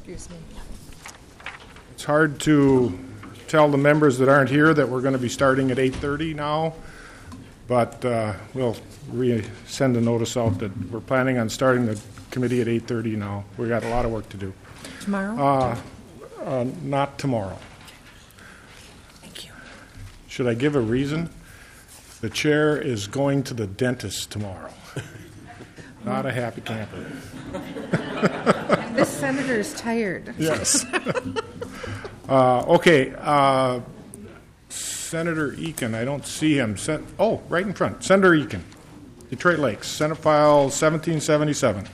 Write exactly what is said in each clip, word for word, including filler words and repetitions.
Excuse me. It's hard to tell the members that aren't here that we're going to be starting at eight thirty now, but uh, we'll re- send a notice out that we're planning on starting the committee at eight thirty now. We've got a lot of work to do. Tomorrow? Uh, uh, not tomorrow. Thank you. Should I give a reason? The chair is going to the dentist tomorrow. Not a happy camper. This senator is tired. Yes. uh, okay. Uh, Senator Eakin, I don't see him. Sen- oh, right in front. Senator Eakin, Detroit Lakes, Senate File seventeen seventy-seven.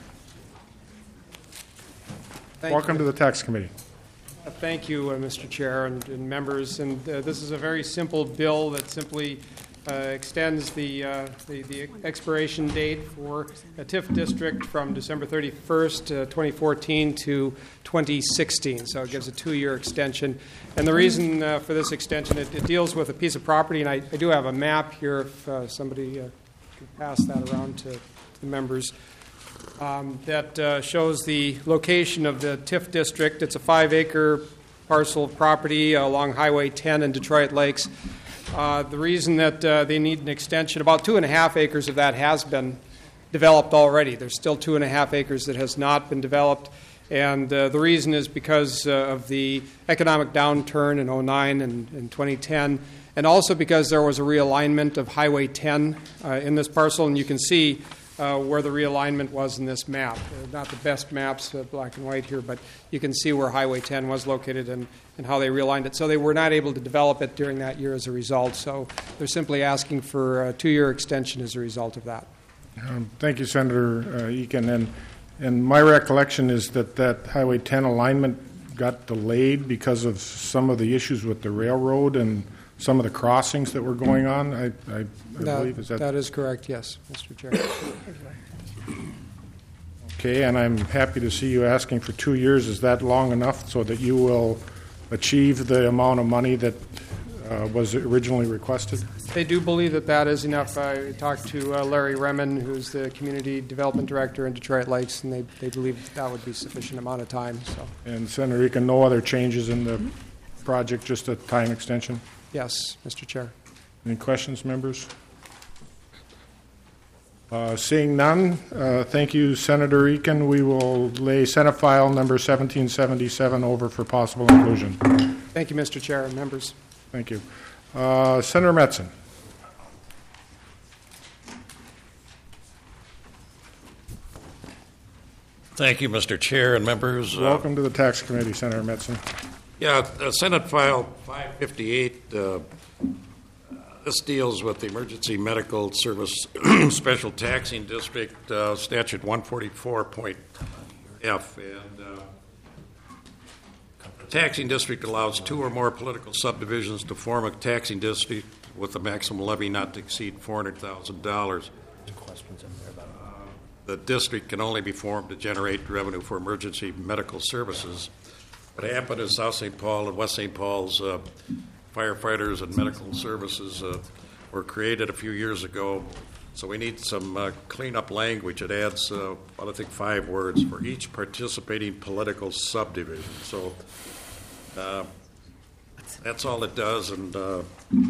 Thank Welcome you. to the Tax Committee. Uh, Thank you, uh, Mister Chair and, and members. And uh, this is a very simple bill that simply uh, extends the, uh, the the expiration date for a T I F district from December thirty-first, uh, twenty fourteen to twenty sixteen. So it gives a two-year extension. And the reason uh, for this extension, it, it deals with a piece of property, and I, I do have a map here if uh, somebody uh, can pass that around to the members. Um, that uh, shows the location of the T I F district. It's a five-acre parcel of property along Highway ten in Detroit Lakes. Uh, the reason that uh, they need an extension, about two and a half acres of that has been developed already. There's still two and a half acres that has not been developed. And uh, the reason is because uh, of the economic downturn in oh nine and, and twenty ten, and also because there was a realignment of Highway ten uh, in this parcel. And you can see Uh, where the realignment was in this map. Uh, not the best maps, uh, black and white here, but you can see where Highway ten was located and, and how they realigned it. So they were not able to develop it during that year as a result. So they're simply asking for a two-year extension as a result of that. Um, thank you, Senator uh, Eakin. And, and my recollection is that that Highway ten alignment got delayed because of some of the issues with the railroad and some of the crossings that were going on, I, I, I that, believe. Is that, that is correct, yes, Mister Chair. Okay, and I'm happy to see you asking for two years. Is that long enough so that you will achieve the amount of money that uh, was originally requested? They do believe that that is enough. I talked to uh, Larry Remen, who's the Community Development Director in Detroit Lakes, and they, they believe that, that would be sufficient amount of time. So, And Senator Eakin, no other changes in the project, just a time extension? yes, Mister Chair. Any questions, members? Uh, seeing none, uh, thank you, Senator Eakin. We will lay Senate File number seventeen seventy-seven over for possible inclusion. Thank you, Mister Chair and members. Thank you. Uh, Senator Metzen. Thank you, Mister Chair and members. Welcome uh, to the Tax Committee, Senator Metzen. Yeah, uh, Senate File five fifty-eight, uh, this deals with the Emergency Medical Service Special Taxing District, uh, Statute one forty-four point F. And uh, the taxing district allows two or more political subdivisions to form a taxing district with a maximum levy not to exceed four hundred thousand dollars. The district can only be formed to generate revenue for emergency medical services. What happened in South Saint Paul and West Saint Paul's uh, firefighters and medical services uh, were created a few years ago. So we need some uh, cleanup language. It adds, uh, I think, five words for each participating political subdivision. So uh, that's all it does. And uh,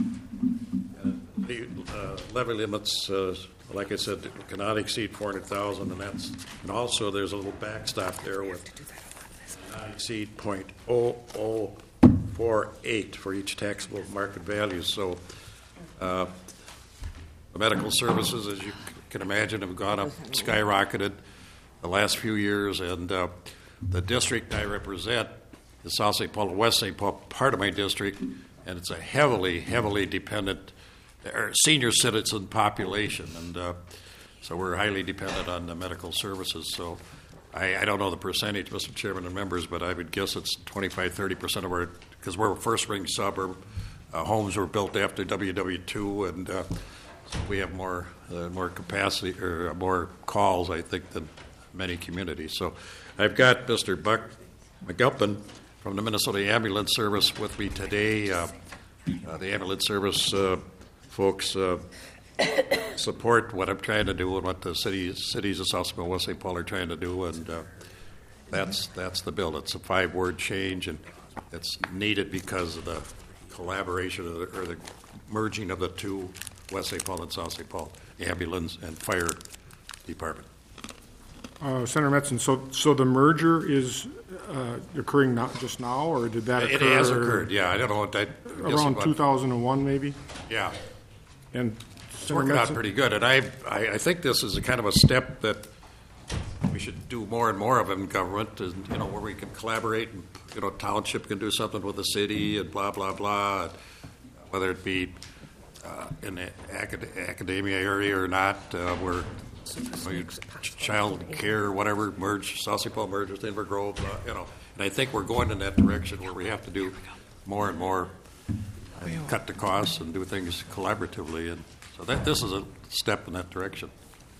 the uh, levy limits, uh, like I said, cannot exceed four hundred thousand dollars, and that's and also there's a little backstop there with not exceed point oh oh four eight for each taxable market value. So uh, the medical services, as you can imagine, have gone up, skyrocketed the last few years, and uh, the district I represent is South Saint Paul and West Saint Paul, part of my district, and it's a heavily, heavily dependent or senior citizen population, and uh, so we're highly dependent on the medical services. So I, I don't know the percentage, Mister Chairman and members, but I would guess it's twenty-five, thirty percent of our, because we're a first-ring suburb. Uh, homes were built after W W two, and uh, so we have more uh, more capacity or more calls, I think, than many communities. So I've got Mister Buck McGilpin from the Minnesota Ambulance Service with me today. Uh, uh, the ambulance service uh, folks uh, support what I'm trying to do and what the cities cities of South Saint Paul, West Saint Paul are trying to do, and uh, That's, that's the bill. It's a five-word change, and it's needed because of the collaboration of the, or the merging of the two, West Saint Paul and South Saint Paul, ambulance and fire department. Uh, Senator Metzen, so, so the merger is uh, occurring not just now, or did that occur? It has occurred, yeah. I don't know what that... Around two thousand one, maybe? Yeah. And It's working out pretty good, and I, I, I think this is a kind of a step that we should do more and more of in government, and, you know, where we can collaborate, and, you know, township can do something with the city, and blah, blah, blah, whether it be uh, in the acad- academia area or not, uh, where you know, child care or whatever, merge, South Saint Paul merge with Inver Grove, uh, you know, and I think we're going in that direction where we have to do more and more, and cut the costs and do things collaboratively, and so that this is a step in that direction.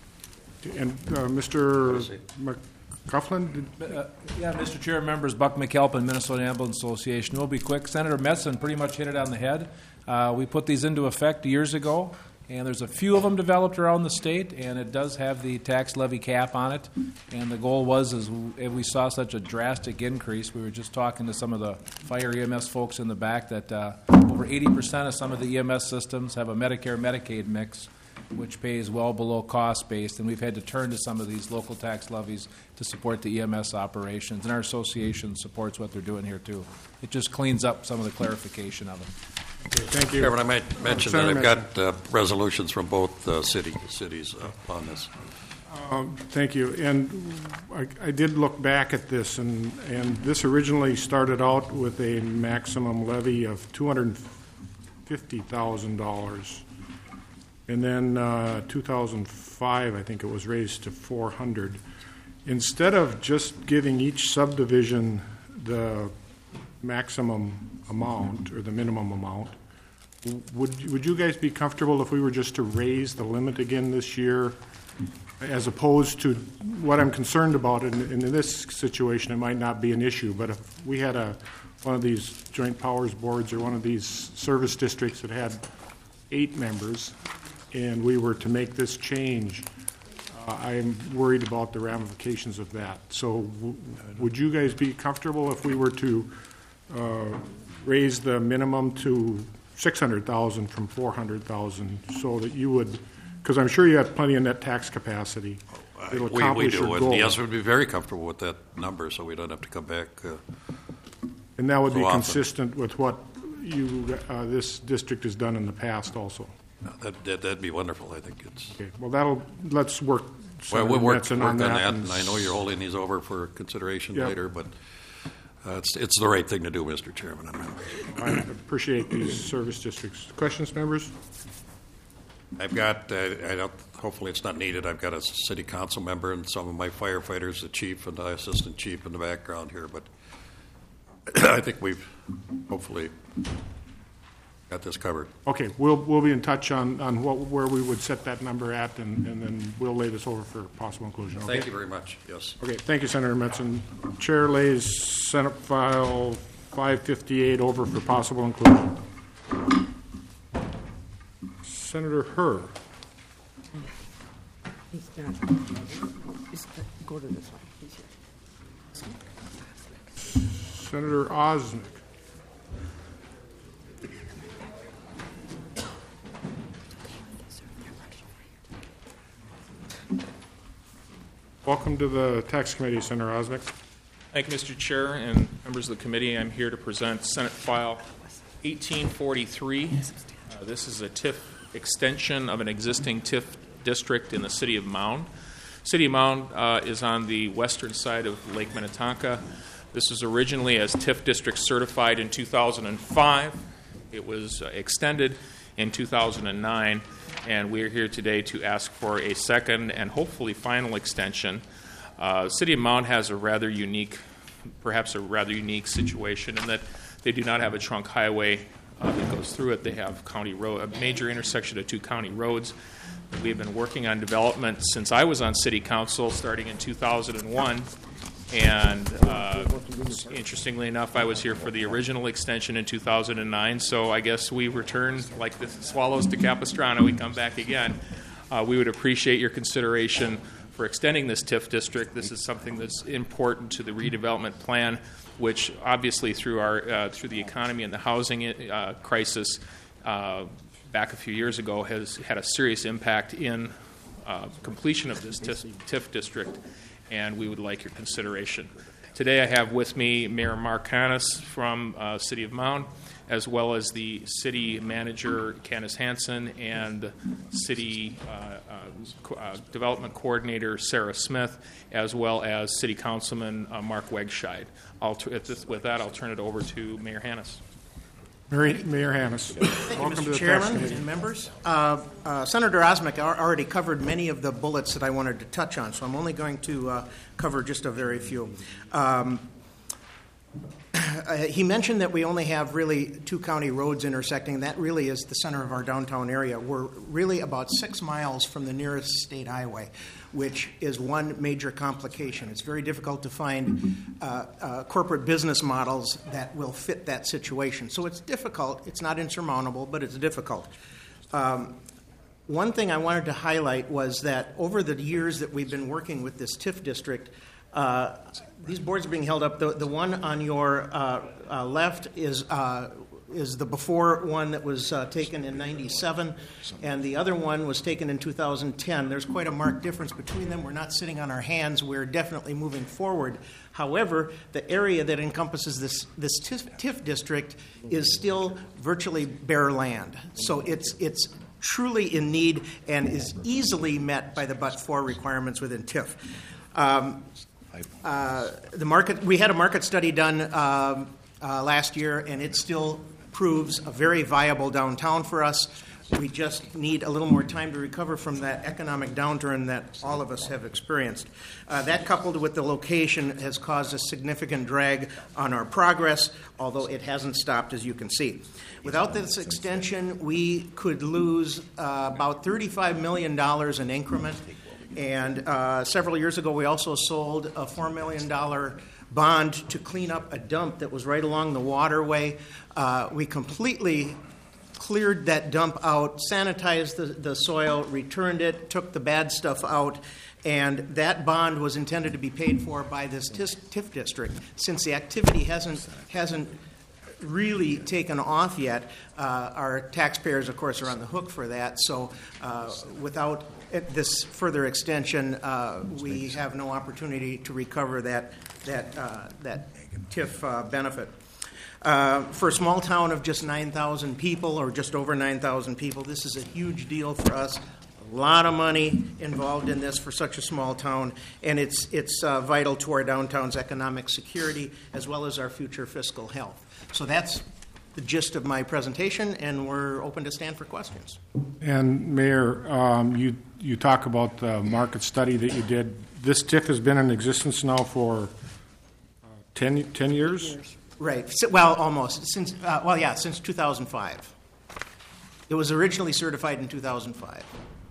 And uh, Mister McCufflin, did, Uh, yeah, Mister Chair, members, Buck McAlpin, Minnesota Ambulance Association. We'll be quick. Senator Metzen pretty much hit it on the head. Uh, we put these into effect years ago, and there's a few of them developed around the state, and it does have the tax levy cap on it. And the goal was, as we saw such a drastic increase, we were just talking to some of the fire E M S folks in the back that uh, over eighty percent of some of the E M S systems have a Medicare-Medicaid mix, which pays well below cost-based, and we've had to turn to some of these local tax levies to support the E M S operations, and our association supports what they're doing here, too. It just cleans up some of the clarification of it. okay, thank you. Chairman, I might mention that I've got uh, resolutions from both uh, city cities uh, on this. Um, thank you. And I, I did look back at this, and, and this originally started out with a maximum levy of two hundred fifty thousand dollars. And then uh, two thousand five, I think it was raised to four hundred. Instead of just giving each subdivision the maximum amount or the minimum amount, would would you guys be comfortable if we were just to raise the limit again this year, as opposed to what I'm concerned about? In, in this situation, it might not be an issue, but if we had a one of these joint powers boards or one of these service districts that had eight members, and we were to make this change, uh, I'm worried about the ramifications of that. So w- would you guys be comfortable if we were to uh, raise the minimum to six hundred thousand dollars from four hundred thousand dollars, so that you would, because I'm sure you have plenty of net tax capacity. It'll We, we accomplish do, your and goal. yes, we'd be very comfortable with that number, so we don't have to come back. Uh, And that would so be often. consistent with what you, uh, this district has done in the past also. that, that, that'd be wonderful, I think. It's Okay, well, that'll, let's work. Well, we'll Senator work, Metzen work on that, and and I know you're holding these over for consideration Yep. later, but uh, it's, it's the right thing to do, Mister Chairman. and members. I appreciate these service districts. Questions, members? I've got, uh, I don't, hopefully it's not needed, I've got a city council member and some of my firefighters, the chief and the assistant chief in the background here, but I think we've hopefully got this covered. Okay, we'll, we'll be in touch on, on what, where we would set that number at, and, and then we'll lay this over for possible inclusion. Okay? Thank you very much, yes. Okay, thank you, Senator Metzen. Chair lays Senate File five fifty-eight over for possible inclusion. Senator Herr. He's not. He's, go to this one. He's here. Senator Osnick. Welcome to the Tax Committee, Senator Osnick. Thank you, Mister Chair and members of the committee. I'm here to present Senate File eighteen forty-three. Uh, this is a T I F extension of an existing T I F district in the city of Mound. City of Mound uh, is on the western side of Lake Minnetonka. This was originally as T I F district certified in two thousand five. It was uh, extended in two thousand nine, and we're here today to ask for a second and hopefully final extension. Uh, City of Mound has a rather unique, perhaps a rather unique situation in that they do not have a trunk highway uh, that goes through it. They have county road, a major intersection of two county roads. We've been working on development since I was on City Council, starting in two thousand one. And uh, interestingly enough, I was here for the original extension in two thousand nine. So I guess we return like the swallows to Capistrano. We come back again. Uh, we would appreciate your consideration for extending this TIF district. This is something that's important to the redevelopment plan, which obviously through our uh, through the economy and the housing uh, crisis uh, back a few years ago has had a serious impact in uh, completion of this TIF, TIF district, and we would like your consideration. Today I have with me Mayor Mark Hannes from uh, City of Mound, as well as the city manager Candace Hansen and city uh, uh, co- uh, development coordinator Sarah Smith, as well as city councilman uh, Mark Wegscheid. I'll t- at this, with that, I'll turn it over to Mayor Hannes. Mayor, Mayor Hannes. Thank Welcome you, to Mister the Tax Chairman Committee. and members. Uh, uh, Senator Osmek al- already covered many of the bullets that I wanted to touch on, so I'm only going to uh, cover just a very few. Um, uh, he mentioned that we only have really two county roads intersecting. That really is the center of our downtown area. We're really about six miles from the nearest state highway, which is one major complication. It's very difficult to find uh, uh, corporate business models that will fit that situation. So it's difficult. It's not insurmountable, but it's difficult. Um, one thing I wanted to highlight was that over the years that we've been working with this TIF district, uh, these boards are being held up. The, the one on your uh, uh, left is uh, is the before one that was uh, taken in ninety-seven, and the other one was taken in two thousand ten. There's quite a marked difference between them. We're not sitting on our hands. We're definitely moving forward. However, the area that encompasses this, this TIF, TIF district is still virtually bare land. So it's it's truly in need and is easily met by the but-for requirements within TIF. Um, uh, the market, we had a market study done um, uh, last year, and it still proves a very viable downtown for us. We just need a little more time to recover from that economic downturn that all of us have experienced. Uh, that, coupled with the location, has caused a significant drag on our progress, although it hasn't stopped, as you can see. Without this extension, we could lose uh, about thirty-five million dollars in increment. And uh, several years ago, we also sold a four million dollars bond to clean up a dump that was right along the waterway. Uh, we completely cleared that dump out, sanitized the, the soil, returned it, took the bad stuff out, and that bond was intended to be paid for by this TIF district. Since the activity hasn't hasn't really taken off yet, uh, our taxpayers, of course, are on the hook for that. So uh, without this further extension, uh, we have no opportunity to recover that that uh, that TIF uh, benefit. Uh, for a small town of just nine thousand people, or just over nine thousand people, this is a huge deal for us. A lot of money involved in this for such a small town, and it's it's uh, vital to our downtown's economic security as well as our future fiscal health. So that's the gist of my presentation, and we're open to stand for questions. And Mayor, um, you you talk about the market study that you did. This TIF has been in existence now for uh, ten, ten years? Right. So- Well, almost. Since uh, well, yeah, since two thousand five. It was originally certified in two thousand five.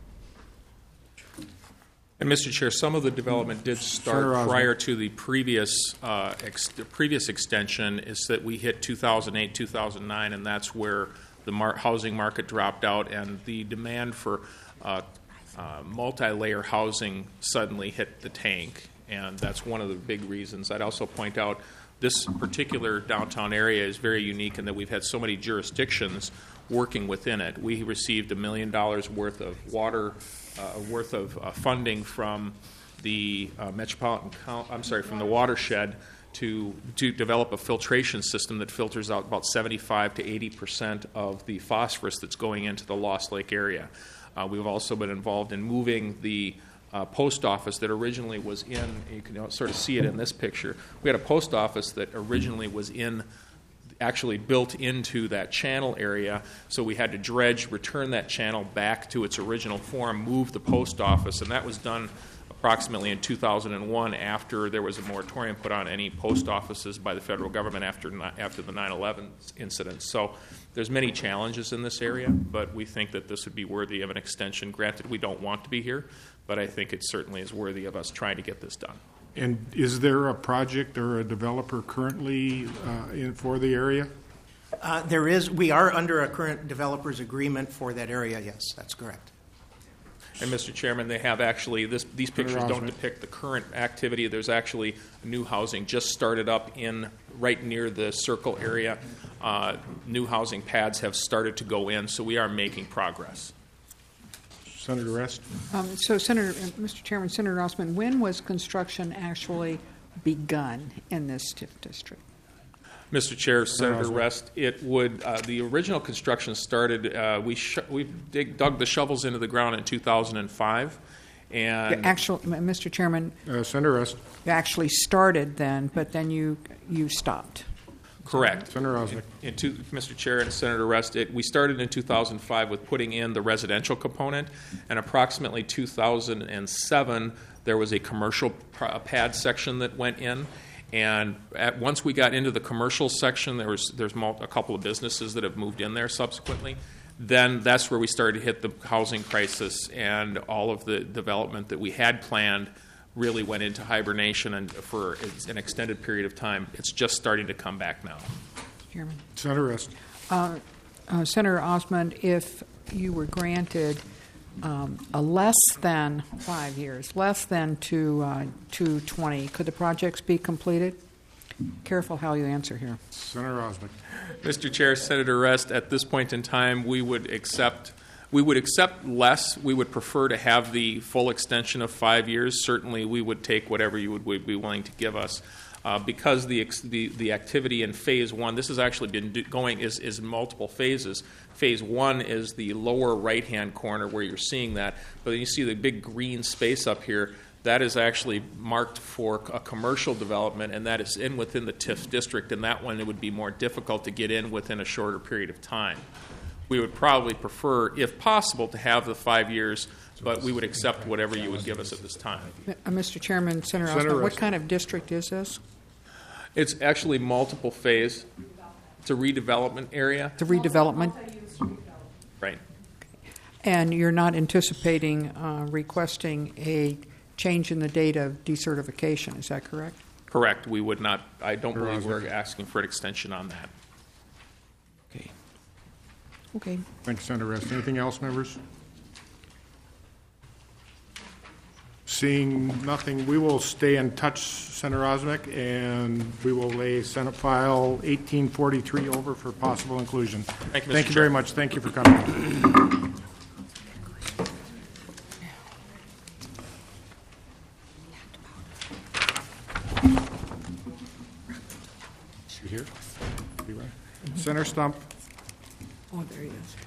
And Mister Chair, some of the development did start Sure, Osmond. prior to the previous uh, ex- the previous extension. Is that we hit two thousand eight, two thousand nine, and that's where the mar- housing market dropped out, and the demand for uh, uh, multi-layer housing suddenly hit the tank, and that's one of the big reasons. I'd also point out this particular downtown area is very unique in that we've had so many jurisdictions working within it. We received a million dollars worth of water. Uh, worth of uh, funding from the uh, metropolitan, Coun- I'm sorry, from the watershed to to develop a filtration system that filters out about seventy-five to eighty percent of the phosphorus that's going into the Lost Lake area. Uh, we've also been involved in moving the uh, post office that originally was in. You can sort of see it in this picture. We had a post office that originally was in. Actually built into that channel area, so we had to dredge, return that channel back to its original form, move the post office, and that was done approximately in two thousand one after there was a moratorium put on any post offices by the federal government after after the nine eleven incident. So there's many challenges in this area, but we think that this would be worthy of an extension. Granted, we don't want to be here, but I think it certainly is worthy of us trying to get this done. And is there a project or a developer currently uh, in, for the area? Uh, there is. We are under a current developer's agreement for that area. Yes, that's correct. And Mister Chairman, they have actually, this, these pictures don't Rosnick. depict the current activity. There's actually new housing just started up in, right near the circle area. Uh, new housing pads have started to go in, so we are making progress. Senator Rest? Um, So, Senator, uh, Mister Chairman, Senator Osman, when was construction actually begun in this TIF district? Mister Chair, Senator Rosnick. Rest, it would, uh, the original construction started, uh, we sh- we dig, dug the shovels into the ground in two thousand five, and Actual, M- Mister Chairman, Uh, Senator Rest? you actually started then, but then you, you stopped. correct. Senator Rosnick? In two, Mister Chair and Senator Rest, it, we started in two thousand five with putting in the residential component, and approximately two thousand seven there was a commercial pr- pad section that went in. And at, once we got into the commercial section, there was there's mul- a couple of businesses that have moved in there subsequently. Then that's where we started to hit the housing crisis, and all of the development that we had planned really went into hibernation and for an extended period of time. It's just starting to come back now. Chairman. Senator Rest? Uh, Senator Osmond, if you were granted um, a less than five years, less than to uh, two twenty, could the projects be completed? Careful how you answer here. Senator Rosnick? Mister Chair, Senator Rest, at this point in time, we would accept we would accept less. We would prefer to have the full extension of five years. Certainly, we would take whatever you would, would be willing to give us. Uh, because the, ex- the the activity in phase one, this has actually been do- going is is multiple phases. Phase one is the lower right-hand corner where you're seeing that, but then you see the big green space up here. That is actually marked for a commercial development, and that is in within the TIF district, and that one it would be more difficult to get in within a shorter period of time. We would probably prefer, if possible, to have the five years, but we would accept whatever you would give us at this time. Uh, Mister Chairman, Senator Senator Osmond, what Rest. kind of district is this? It's actually multiple phase. It's a redevelopment area. The redevelopment? Right. And you're not anticipating uh, requesting a change in the date of decertification, is that correct? Correct. We would not, I don't believe we're asking for an extension on that. Okay. Okay. Thank you, Senator Rest. Anything else, members? Seeing nothing, we will stay in touch, Senator Rosnick, and we will lay Senate File eighteen forty-three over for possible inclusion. Thank you, Mister Thank you Chair. very much. Thank you for coming. You here? You right? Senator Stump. Oh, there he is.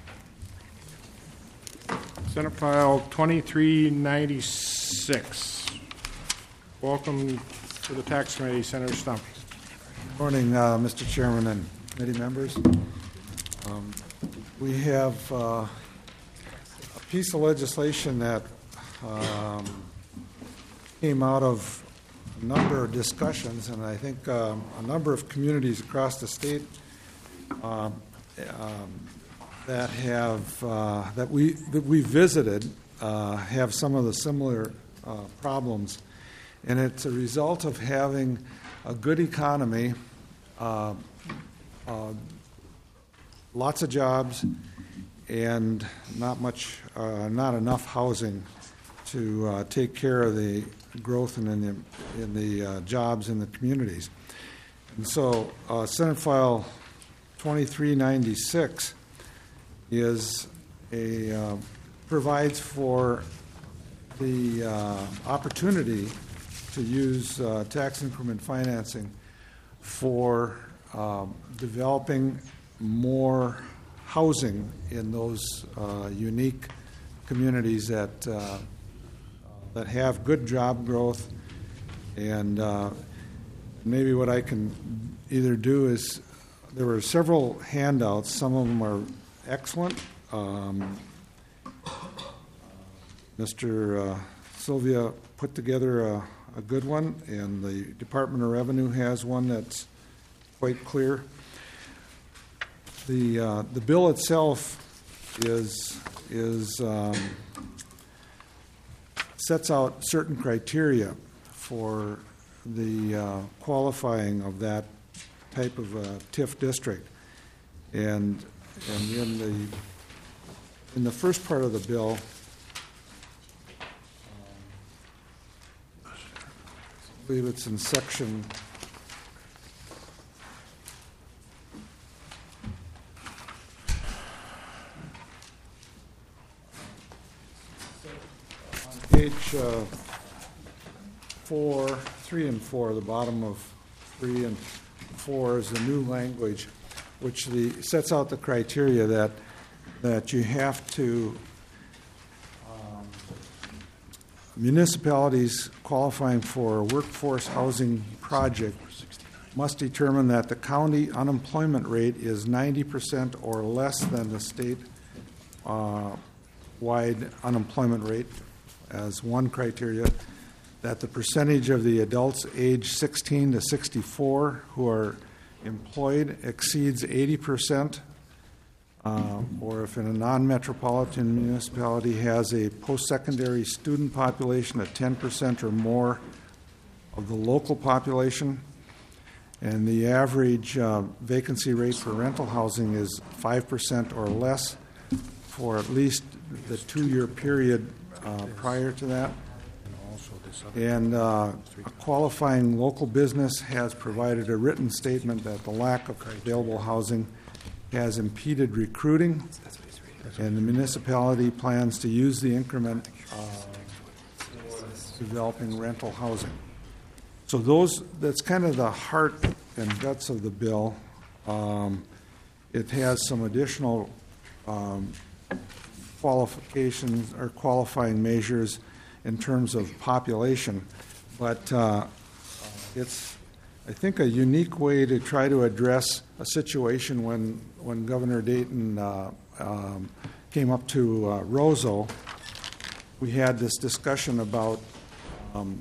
Senate File twenty-three ninety-six. Welcome to the Tax Committee, Senator Stump. Morning, uh, Mister Chairman and committee members. Um, we have uh, a piece of legislation that um, came out of a number of discussions, and I think um, a number of communities across the state um, um, that have uh, that we that we visited uh, have some of the similar uh, problems, and it's a result of having a good economy, uh, uh, lots of jobs, and not much, uh, not enough housing to uh, take care of the growth and in the in the uh, jobs in the communities. And so, uh, Senate File twenty-three ninety-six is a uh, provides for the uh, opportunity to use uh, tax increment financing for um, developing more housing in those uh, unique communities that uh, that have good job growth. And uh, maybe what I can either do is, there were several handouts. Some of them are excellent. Um, Mister Uh, Sylvia put together a, a good one, and the Department of Revenue has one that's quite clear. The uh, the bill itself is is um, sets out certain criteria for the uh, qualifying of that type of uh, TIF district, and and in the in the first part of the bill, believe it's in section page uh, four, three and four, the bottom of three and four is the new language, which the, sets out the criteria that that you have to, um, municipalities qualifying for a workforce housing project must determine that the county unemployment rate is ninety percent or less than the state uh, wide unemployment rate as one criteria, that the percentage of the adults aged sixteen to sixty-four who are employed exceeds eighty percent, uh, or if in a non-metropolitan municipality has a post-secondary student population of ten percent or more of the local population, and the average uh, vacancy rate for rental housing is five percent or less for at least the two-year period uh, prior to that. And uh, a qualifying local business has provided a written statement that the lack of available housing has impeded recruiting, and the municipality plans to use the increment uh, for developing rental housing. So those, that's kind of the heart and guts of the bill. Um, it has some additional um, qualifications or qualifying measures in terms of population, but uh, it's, I think, a unique way to try to address a situation when when Governor Dayton uh, um, came up to uh, Roseau. We had this discussion about um,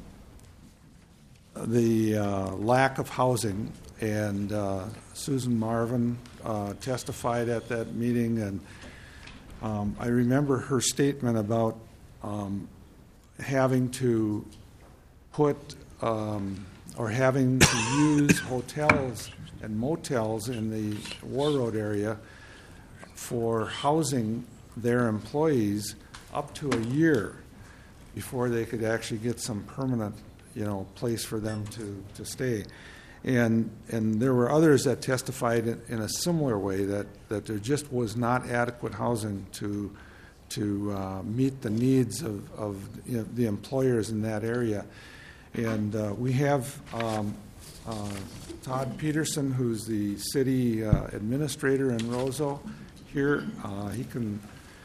the uh, lack of housing, and uh, Susan Marvin uh, testified at that meeting, and um, I remember her statement about um, having to put um, or having to use hotels and motels in the War Road area for housing their employees up to a year before they could actually get some permanent, you know, place for them to, to stay. And and there were others that testified in, in a similar way that, that there just was not adequate housing to to uh, meet the needs of, of you know, the employers in that area. And uh, we have um, uh, Todd Peterson, who's the city uh, administrator in Roseau here. Uh, he can,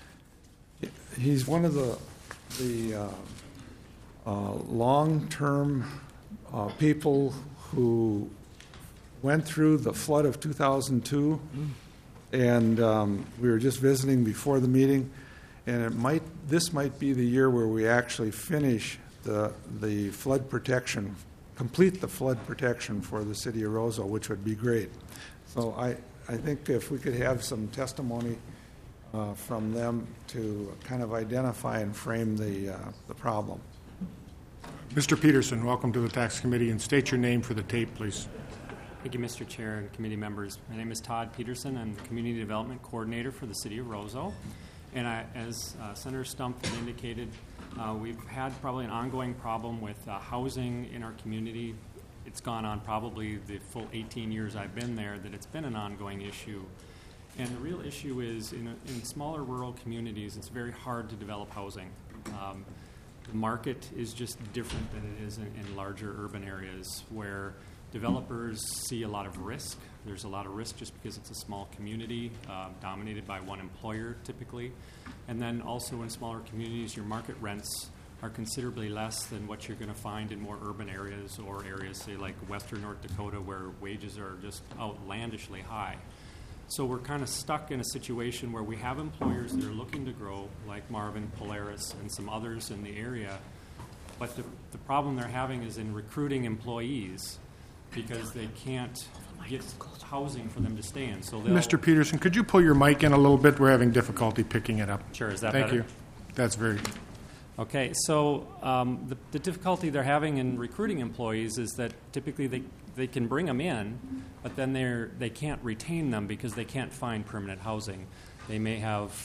he's one of the, the uh, uh, long-term uh, people who went through the flood of two thousand two, and um, we were just visiting before the meeting. And it might, this might be the year where we actually finish the the flood protection, complete the flood protection for the city of Roseau, which would be great. So I, I think if we could have some testimony uh, from them to kind of identify and frame the uh, the problem. Mister Peterson, welcome to the Tax Committee, and state your name for the tape, please. Thank you, Mister Chair and committee members. My name is Todd Peterson. I'm the Community Development Coordinator for the city of Roseau. And I, as uh, Senator Stump had indicated, uh, we've had probably an ongoing problem with uh, housing in our community. It's gone on probably the full eighteen years I've been there that it's been an ongoing issue. And the real issue is in, a, in smaller rural communities, it's very hard to develop housing. Um, the market is just different than it is in, in larger urban areas where developers see a lot of risk. There's a lot of risk just because it's a small community uh, dominated by one employer typically. And then also in smaller communities, your market rents are considerably less than what you're going to find in more urban areas or areas, say, like western North Dakota, where wages are just outlandishly high. So we're kind of stuck in a situation where we have employers that are looking to grow, like Marvin, Polaris, and some others in the area. But the, the problem they're having is in recruiting employees, because they can't get housing for them to stay in. So Mister Peterson, could you pull your mic in a little bit? We're having difficulty picking it up. Sure, is that Thank better? you. That's very good. Okay, so um, the, the difficulty they're having in recruiting employees is that typically they, they can bring them in, but then they're, they can't retain them because they can't find permanent housing. They may have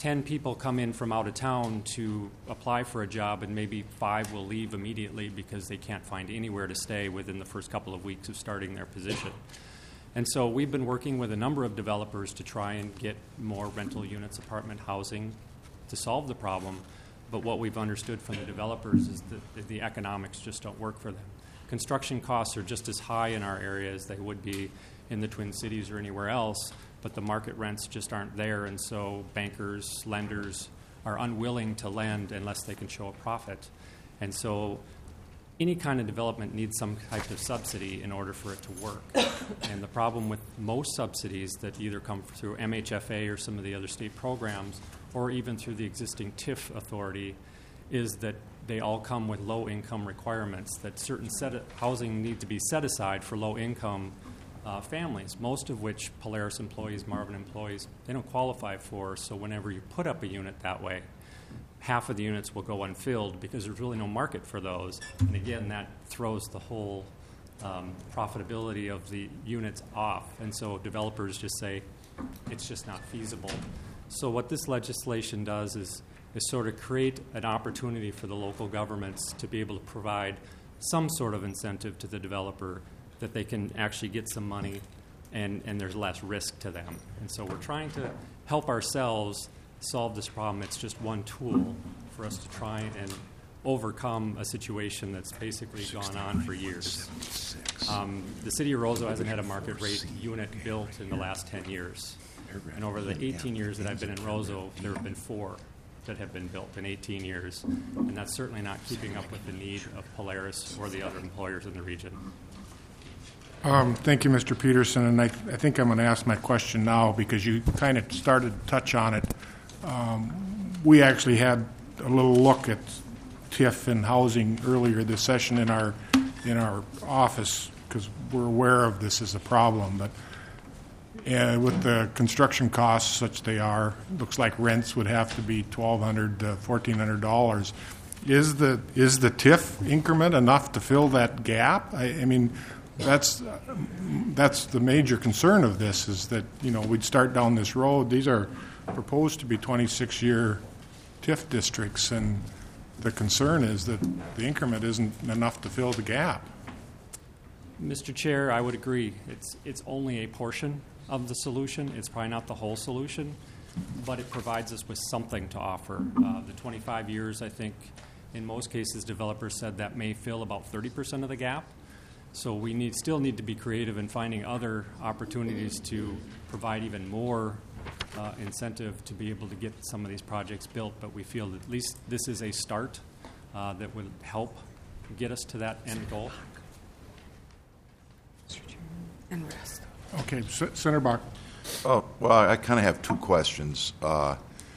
ten people come in from out of town to apply for a job, and maybe five will leave immediately because they can't find anywhere to stay within the first couple of weeks of starting their position. And so we've been working with a number of developers to try and get more rental units, apartment housing to solve the problem. But what we've understood from the developers is that the economics just don't work for them. Construction costs are just as high in our area as they would be in the Twin Cities or anywhere else, but the market rents just aren't there, and so bankers, lenders are unwilling to lend unless they can show a profit. And so any kind of development needs some type of subsidy in order for it to work. And the problem with most subsidies that either come through M H F A or some of the other state programs, or even through the existing T I F authority, is that they all come with low-income requirements, that certain set of housing need to be set aside for low-income uh, families, most of which Polaris employees, Marvin employees, they don't qualify for. So whenever you put up a unit that way, half of the units will go unfilled because there's really no market for those. And again, that throws the whole um, profitability of the units off. And so developers just say, it's just not feasible. So what this legislation does is, is sort of create an opportunity for the local governments to be able to provide some sort of incentive to the developer that they can actually get some money and, and there's less risk to them. And so we're trying to help ourselves solve this problem. It's just one tool for us to try and overcome a situation that's basically gone on for years. Um, the city of Roseau hasn't had a market rate unit built in the last ten years. And over the eighteen years that I've been in Roseau, there have been four that have been built in eighteen years. And that's certainly not keeping up with the need of Polaris or the other employers in the region. Um, thank you, Mister Peterson. And I, I think I'm going to ask my question now because you kind of started to touch on it. Um, we actually had a little look at T I F and housing earlier this session in our in our office because we're aware of this as a problem. But uh, with the construction costs such they are, looks like rents would have to be twelve hundred to fourteen hundred dollars. Is the is the T I F increment enough to fill that gap? I, I mean, that's uh, that's the major concern of this is that you know we'd start down this road. These are proposed to be twenty-six year T I F districts, and the concern is that the increment isn't enough to fill the gap. Mister Chair, I would agree. It's it's only a portion of the solution. It's probably not the whole solution, but it provides us with something to offer. Uh, the twenty-five years, I think, in most cases, developers said that may fill about thirty percent of the gap. So we need still need to be creative in finding other opportunities to provide even more Uh, incentive to be able to get some of these projects built, but we feel that at least this is a start uh, that would help get us to that end goal. And rest. Okay, S- Senator Bach. Oh, well, I kind of have two questions. Uh,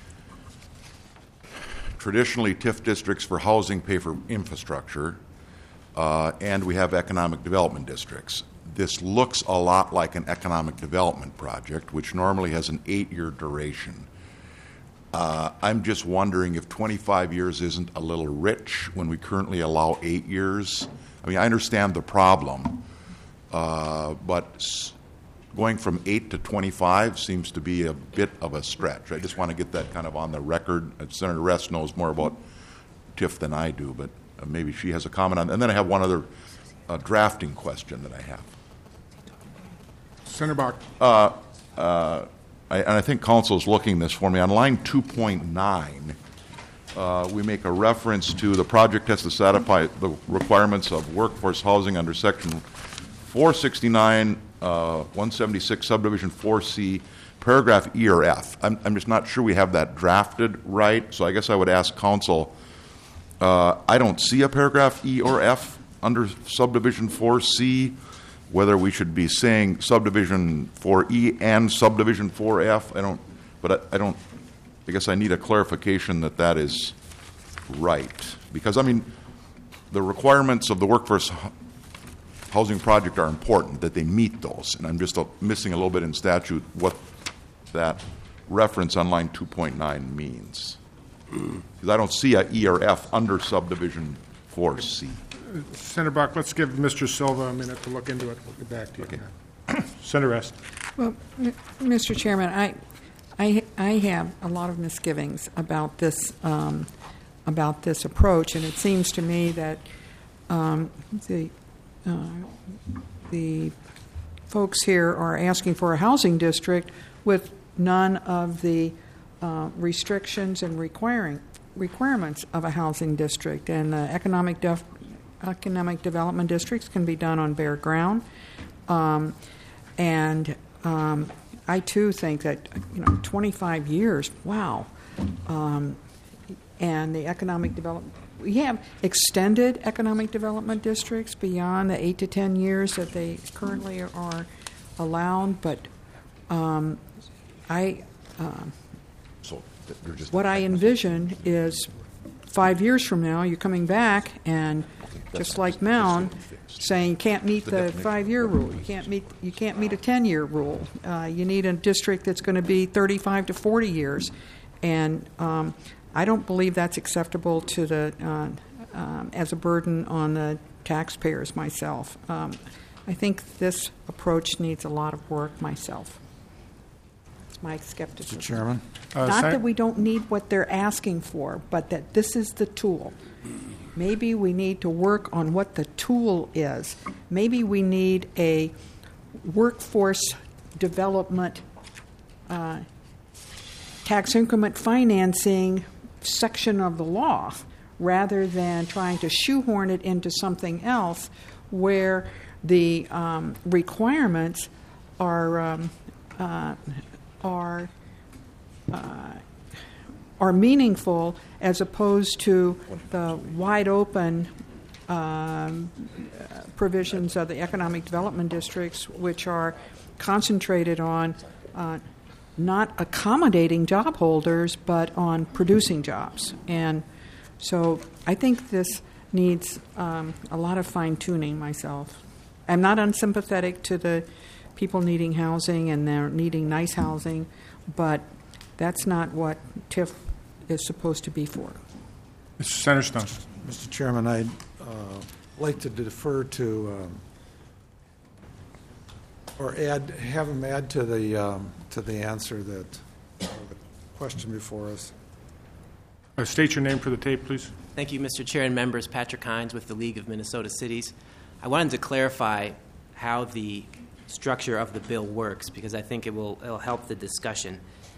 traditionally, T I F districts for housing pay for infrastructure, uh, and we have economic development districts. This looks a lot like an economic development project, which normally has an eight-year duration. Uh, I'm just wondering if twenty-five years isn't a little rich when we currently allow eight years. I mean, I understand the problem, uh, but s- going from eight to twenty-five seems to be a bit of a stretch. I just want to get that kind of on the record. Uh, Senator Rest knows more about T I F than I do, but uh, maybe she has a comment on that. And then I have one other uh, drafting question that I have. Senator Bach. Uh, uh, I, and I think Council is looking this for me. On line two point nine, uh, we make a reference to the project has to satisfy the requirements of workforce housing under Section four sixty-nine, uh, one seventy-six, Subdivision four C, paragraph E or F. I'm, I'm just not sure we have that drafted right, so I guess I would ask Council, uh, I don't see a paragraph E or F under Subdivision four C. Whether we should be saying subdivision four E and subdivision four F, I don't, but I, I don't, I guess I need a clarification that that is right. Because, I mean, the requirements of the workforce housing project are important, that they meet those. And I'm just uh, missing a little bit in statute what that reference on line two point nine means. Because I don't see a E or F under subdivision four C. Senator Bach, let's give Mister Silva a minute to look into it. We'll get back to you. Okay. Senator Rest. Well, M- Mister Chairman, I I I have a lot of misgivings about this um, about this approach, and it seems to me that um, the uh, the folks here are asking for a housing district with none of the uh, restrictions and requiring requirements of a housing district, and uh, economic def- economic development districts can be done on bare ground, um, and um, I too think that, you know, twenty-five years, wow, um, and the economic development. We have extended economic development districts beyond the eight to ten years that they currently are allowed, but um, I. Um, So you're just what I envision is five years from now, you're coming back and just like Mound, saying you can't meet the five-year rule, you can't meet you can't meet a ten-year rule. Uh, you need a district that's going to be thirty-five to forty years, and um, I don't believe that's acceptable to the uh, um, as a burden on the taxpayers. Myself, um, I think this approach needs a lot of work. Myself, it's my skepticism. Mister Chairman? Uh, Not Sen- that we don't need what they're asking for, but that this is the tool. Maybe we need to work on what the tool is. Maybe we need a workforce development uh, tax increment financing section of the law rather than trying to shoehorn it into something else where the um, requirements are um, uh, are uh, are meaningful as opposed to the wide open um, provisions of the economic development districts, which are concentrated on uh, not accommodating job holders but on producing jobs. And so I think this needs um, a lot of fine tuning myself. I'm not unsympathetic to the people needing housing and they're needing nice housing, but that's not what TIF is supposed to be for. Mister Senator Stump. Mister Chairman, I'd uh, like to defer to, um, or add, have him add to the um, to the answer that uh, the question before us. Uh, state your name for the tape, please. Thank you, Mister Chair and members. Patrick Hines with the League of Minnesota Cities. I wanted to clarify how the structure of the bill works because I think it will it'll help the discussion.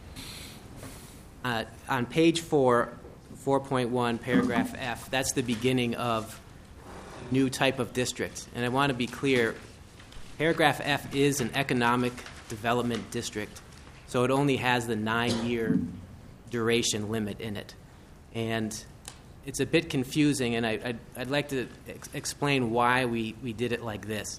Uh, on page four, four point one, paragraph F, that's the beginning of new type of district. And I want to be clear, paragraph F is an economic development district, so it only has the nine-year duration limit in it. And it's a bit confusing, and I, I'd, I'd like to ex- explain why we, we did it like this.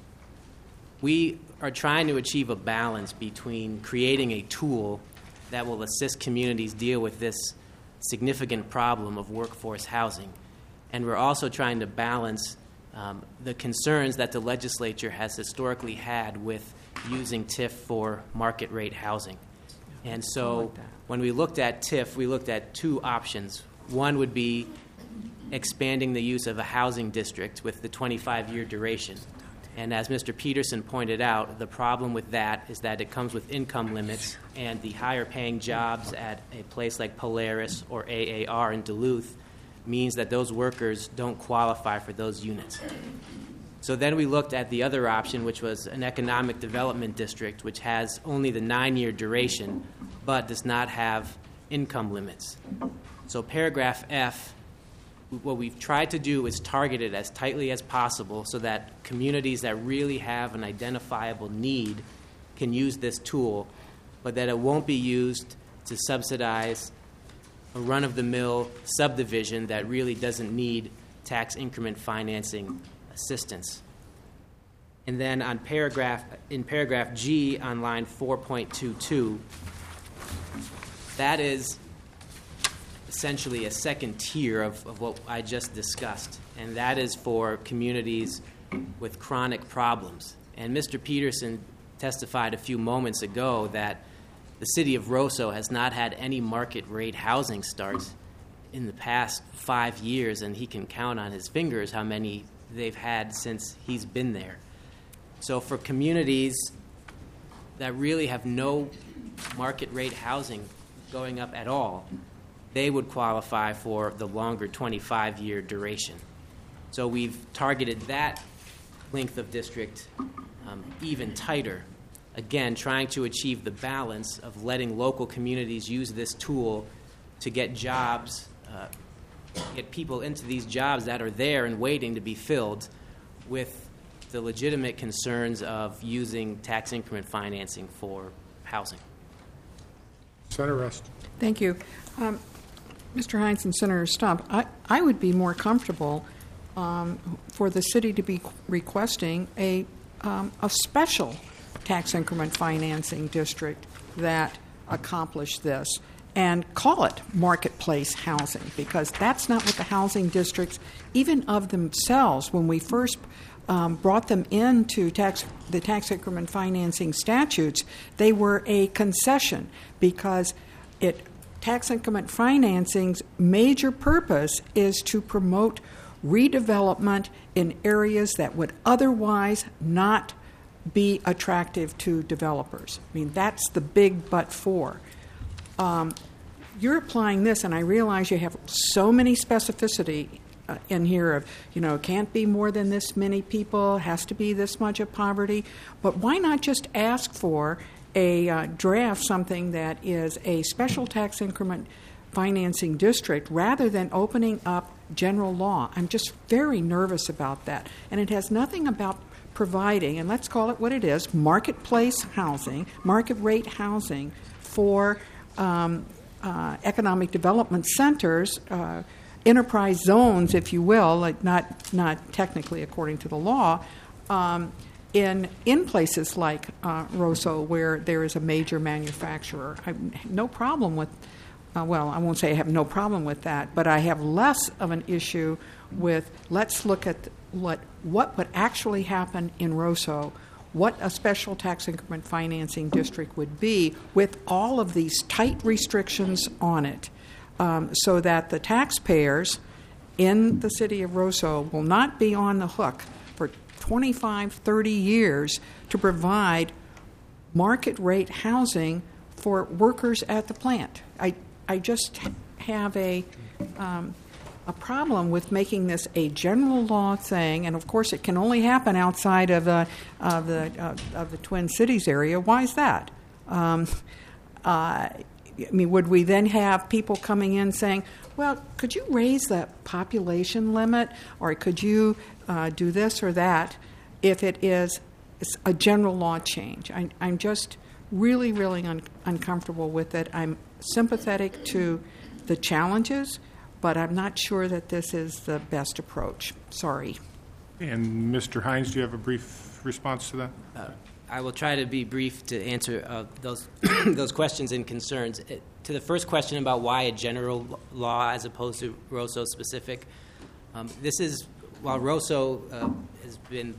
We are trying to achieve a balance between creating a tool that will assist communities deal with this significant problem of workforce housing. And we're also trying to balance um, the concerns that the legislature has historically had with using TIF for market rate housing. And so when we looked at TIF, we looked at two options. One would be expanding the use of a housing district with the twenty-five-year duration. And as Mister Peterson pointed out, the problem with that is that it comes with income limits, and the higher-paying jobs at a place like Polaris or A A R in Duluth means that those workers don't qualify for those units. So then we looked at the other option, which was an economic development district, which has only the nine-year duration, but does not have income limits. So paragraph F, what we've tried to do is target it as tightly as possible so that communities that really have an identifiable need can use this tool, but that it won't be used to subsidize a run-of-the-mill subdivision that really doesn't need tax increment financing assistance. And then on paragraph in paragraph G on line four point two two, that is essentially a second tier of, of what I just discussed, and that is for communities with chronic problems. And Mister Peterson testified a few moments ago that the city of Roseau has not had any market rate housing starts in the past five years, and he can count on his fingers how many they've had since he's been there. So for communities that really have no market rate housing going up at all, they would qualify for the longer twenty-five year duration. So we've targeted that length of district um, even tighter, again, trying to achieve the balance of letting local communities use this tool to get jobs, uh, get people into these jobs that are there and waiting to be filled, with the legitimate concerns of using tax increment financing for housing. Senator Rust. Thank you. Um, Mister Hines and Senator Stump, I, I would be more comfortable um, for the city to be requesting a, um, a special tax increment financing district that accomplished this and call it marketplace housing, because that's not what the housing districts, even of themselves, when we first um, brought them into tax, the tax increment financing statutes, they were a concession, because it tax increment financing's major purpose is to promote redevelopment in areas that would otherwise not be attractive to developers. I mean, that's the big but for. Um, you're applying this, and I realize you have so many specificity uh, in here of, you know, can't be more than this many people, has to be this much of poverty, but why not just ask for a uh, draft something that is a special tax increment financing district rather than opening up general law? I'm just very nervous about that, and it has nothing about providing, and let's call it what it is, marketplace housing, market rate housing for um, uh, economic development centers, uh, enterprise zones, if you will, like not not technically according to the law, um, in in places like uh, Roseau, where there is a major manufacturer. I have no problem with, uh, well, I won't say I have no problem with that, but I have less of an issue with, let's look at what what would actually happen in Roseau, what a special tax increment financing district would be with all of these tight restrictions on it, um, so that the taxpayers in the city of Roseau will not be on the hook for twenty-five, thirty years to provide market rate housing for workers at the plant. I, I just have a... Um, a problem with making this a general law thing, and of course it can only happen outside of, uh, of the uh, of the Twin Cities area. Why is that? Um, uh, I mean, would we then have people coming in saying, well, could you raise the population limit, or could you uh, do this or that, if it is a general law change? I, I'm just really, really un- uncomfortable with it. I'm sympathetic to the challenges, but I'm not sure that this is the best approach. Sorry. And Mister Hines, do you have a brief response to that? Uh, I will try to be brief to answer uh, those those questions and concerns. It, to the first question about why a general law as opposed to Roseau specific, um, this is, while Roseau uh, has been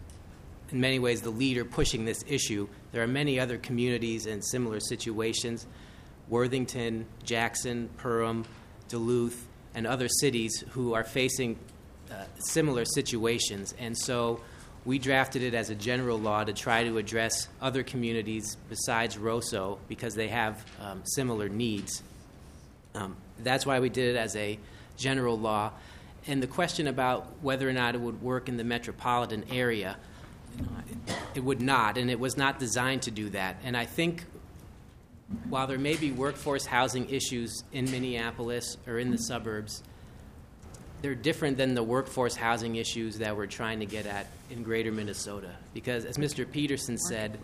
in many ways the leader pushing this issue, there are many other communities in similar situations, Worthington, Jackson, Perham, Duluth, and other cities who are facing uh, similar situations. And so we drafted it as a general law to try to address other communities besides Roseau because they have um, similar needs. Um, that's why we did it as a general law. And the question about whether or not it would work in the metropolitan area, you know, it, it would not, and it was not designed to do that. And I think while there may be workforce housing issues in Minneapolis or in the suburbs, they're different than the workforce housing issues that we're trying to get at in greater Minnesota. Because as Mister Peterson said,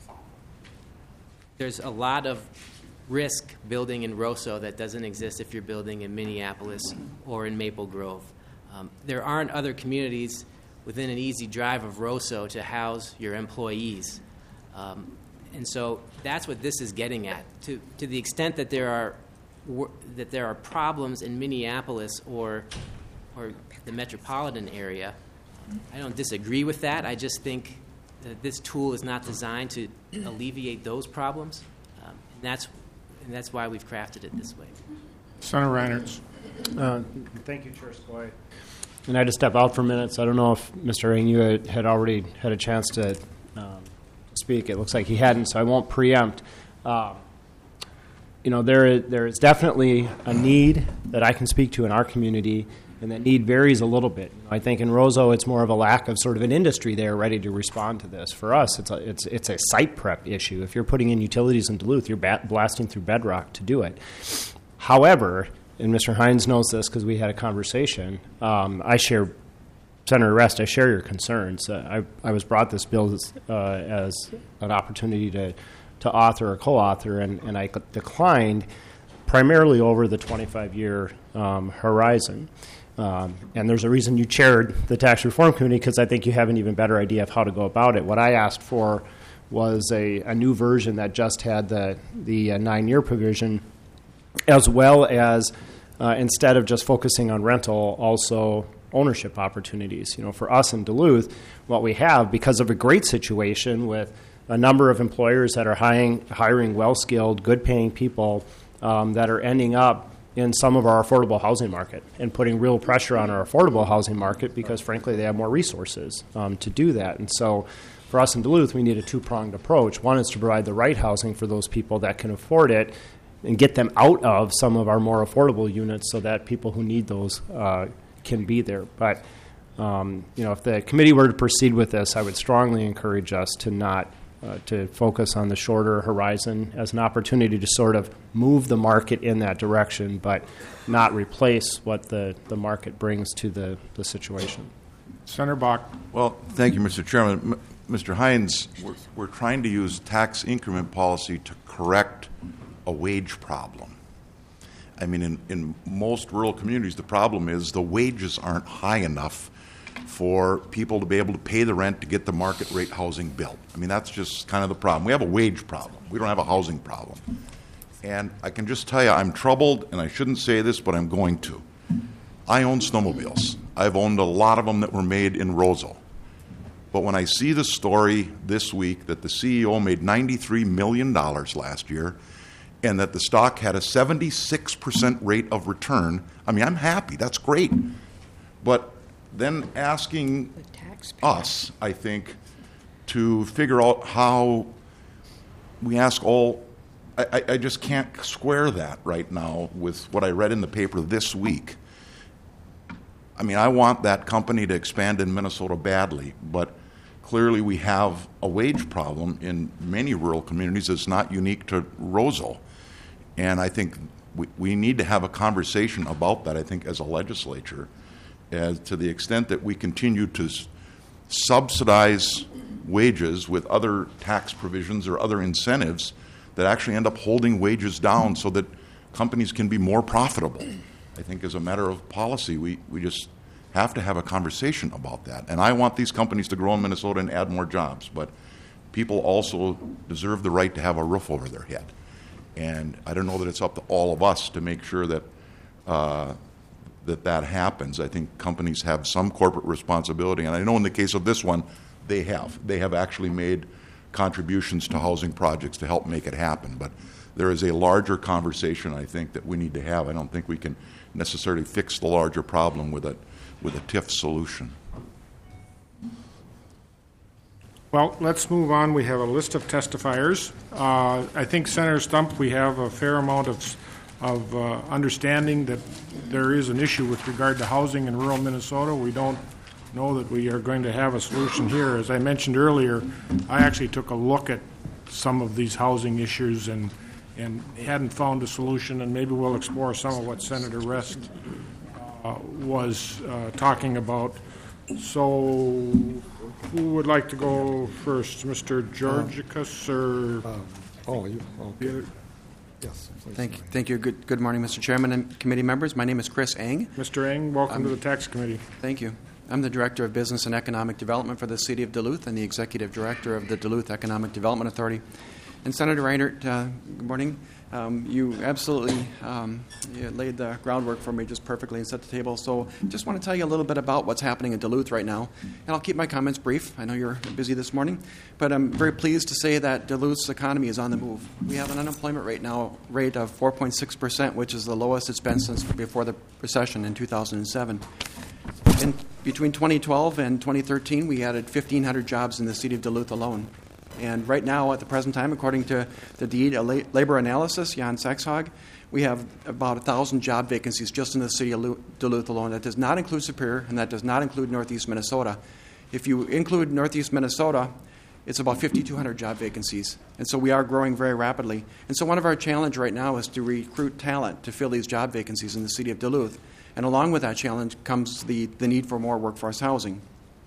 there's a lot of risk building in Roseau that doesn't exist if you're building in Minneapolis or in Maple Grove. Um, there aren't other communities within an easy drive of Roseau to house your employees. Um, And so that's what this is getting at. To to the extent that there are that there are problems in Minneapolis or or the metropolitan area, I don't disagree with that. I just think that this tool is not designed to alleviate those problems, um, and that's and that's why we've crafted it this way. Senator Reinertz. Uh, thank you, Chair Squay. And I had to step out for a minute, so I don't know if Mister Ring, you had already had a chance to Um, speak. It looks like he hadn't, so I won't preempt. Um, you know, there is, there is definitely a need that I can speak to in our community, and that need varies a little bit. I think in Roseau, it's more of a lack of sort of an industry there ready to respond to this. For us, it's a, it's, it's a site prep issue. If you're putting in utilities in Duluth, you're bat- blasting through bedrock to do it. However, and Mister Hines knows this because we had a conversation, um, I share, Senator Rest, I share your concerns. Uh, I, I was brought this bill as, uh, as an opportunity to to author or co-author, and, and I declined primarily over the twenty-five year um, horizon. Um, and there's a reason you chaired the Tax Reform Committee, because I think you have an even better idea of how to go about it. What I asked for was a, a new version that just had the, the uh, nine-year provision, as well as uh, instead of just focusing on rental, also ownership opportunities. You know, for us in Duluth, what we have, because of a great situation with a number of employers that are hiring, hiring well-skilled, good-paying people um, that are ending up in some of our affordable housing market and putting real pressure on our affordable housing market because, frankly, they have more resources um, to do that. And so for us in Duluth, we need a two-pronged approach. One is to provide the right housing for those people that can afford it and get them out of some of our more affordable units so that people who need those uh, can be there. But, um, you know, if the committee were to proceed with this, I would strongly encourage us to not Uh, to focus on the shorter horizon as an opportunity to sort of move the market in that direction, but not replace what the, the market brings to the, the situation. Senator Bach. Well, thank you, Mister Chairman. M- Mister Hines, we're, we're trying to use tax increment policy to correct a wage problem. I mean, in, in most rural communities, the problem is the wages aren't high enough for people to be able to pay the rent to get the market rate housing built. I mean, that's just kind of the problem. We have a wage problem. We don't have a housing problem. And I can just tell you, I'm troubled, and I shouldn't say this, but I'm going to. I own snowmobiles. I've owned a lot of them that were made in Roseau. But when I see the story this week that the C E O made ninety-three million dollars last year and that the stock had a seventy-six percent rate of return, I mean, I'm happy. That's great. But then asking us, I think, to figure out how we ask all, I, I just can't square that right now with what I read in the paper this week. I mean, I want that company to expand in Minnesota badly, but clearly we have a wage problem in many rural communities that's not unique to Roseau. And I think we, we need to have a conversation about that, I think, as a legislature. As to the extent that we continue to s- subsidize wages with other tax provisions or other incentives that actually end up holding wages down so that companies can be more profitable. I think as a matter of policy, we, we just have to have a conversation about that. And I want these companies to grow in Minnesota and add more jobs, but people also deserve the right to have a roof over their head. And I don't know that it's up to all of us to make sure that uh, that that happens. I think companies have some corporate responsibility, and I know in the case of this one, they have. They have actually made contributions to housing projects to help make it happen. But there is a larger conversation, I think, that we need to have. I don't think we can necessarily fix the larger problem with a with a T I F solution. Well, let's move on. We have a list of testifiers. Uh, I think, Senator Stump, we have a fair amount of of uh, understanding that there is an issue with regard to housing in rural Minnesota. We don't know that we are going to have a solution here. As I mentioned earlier, I actually took a look at some of these housing issues and and hadn't found a solution, and maybe we'll explore some of what Senator Rest uh, was uh, talking about. So who would like to go first, Mister Georgicus or? Uh, oh, you, okay. Yes. Thank you. Thank you. Good, good morning, Mister Chairman and committee members. My name is Chris Eng. Mister Eng, welcome um, to the Tax Committee. Thank you. I'm the Director of Business and Economic Development for the City of Duluth and the Executive Director of the Duluth Economic Development Authority. And Senator Reinert, uh, good morning. Um, you absolutely um, you laid the groundwork for me just perfectly and set the table. So just want to tell you a little bit about what's happening in Duluth right now. And I'll keep my comments brief. I know you're busy this morning. But I'm very pleased to say that Duluth's economy is on the move. We have an unemployment rate now rate of four point six percent, which is the lowest it's been since before the recession in two thousand seven. In between twenty twelve and twenty thirteen, we added fifteen hundred jobs in the city of Duluth alone. And right now, at the present time, according to the deed, a la- labor analysis, Jan Saxhag, we have about one thousand job vacancies just in the city of Lu- Duluth alone. That does not include Superior, and that does not include Northeast Minnesota. If you include Northeast Minnesota, it's about fifty-two hundred job vacancies. And so we are growing very rapidly. And so one of our challenge right now is to recruit talent to fill these job vacancies in the city of Duluth. And along with that challenge comes the, the need for more workforce housing.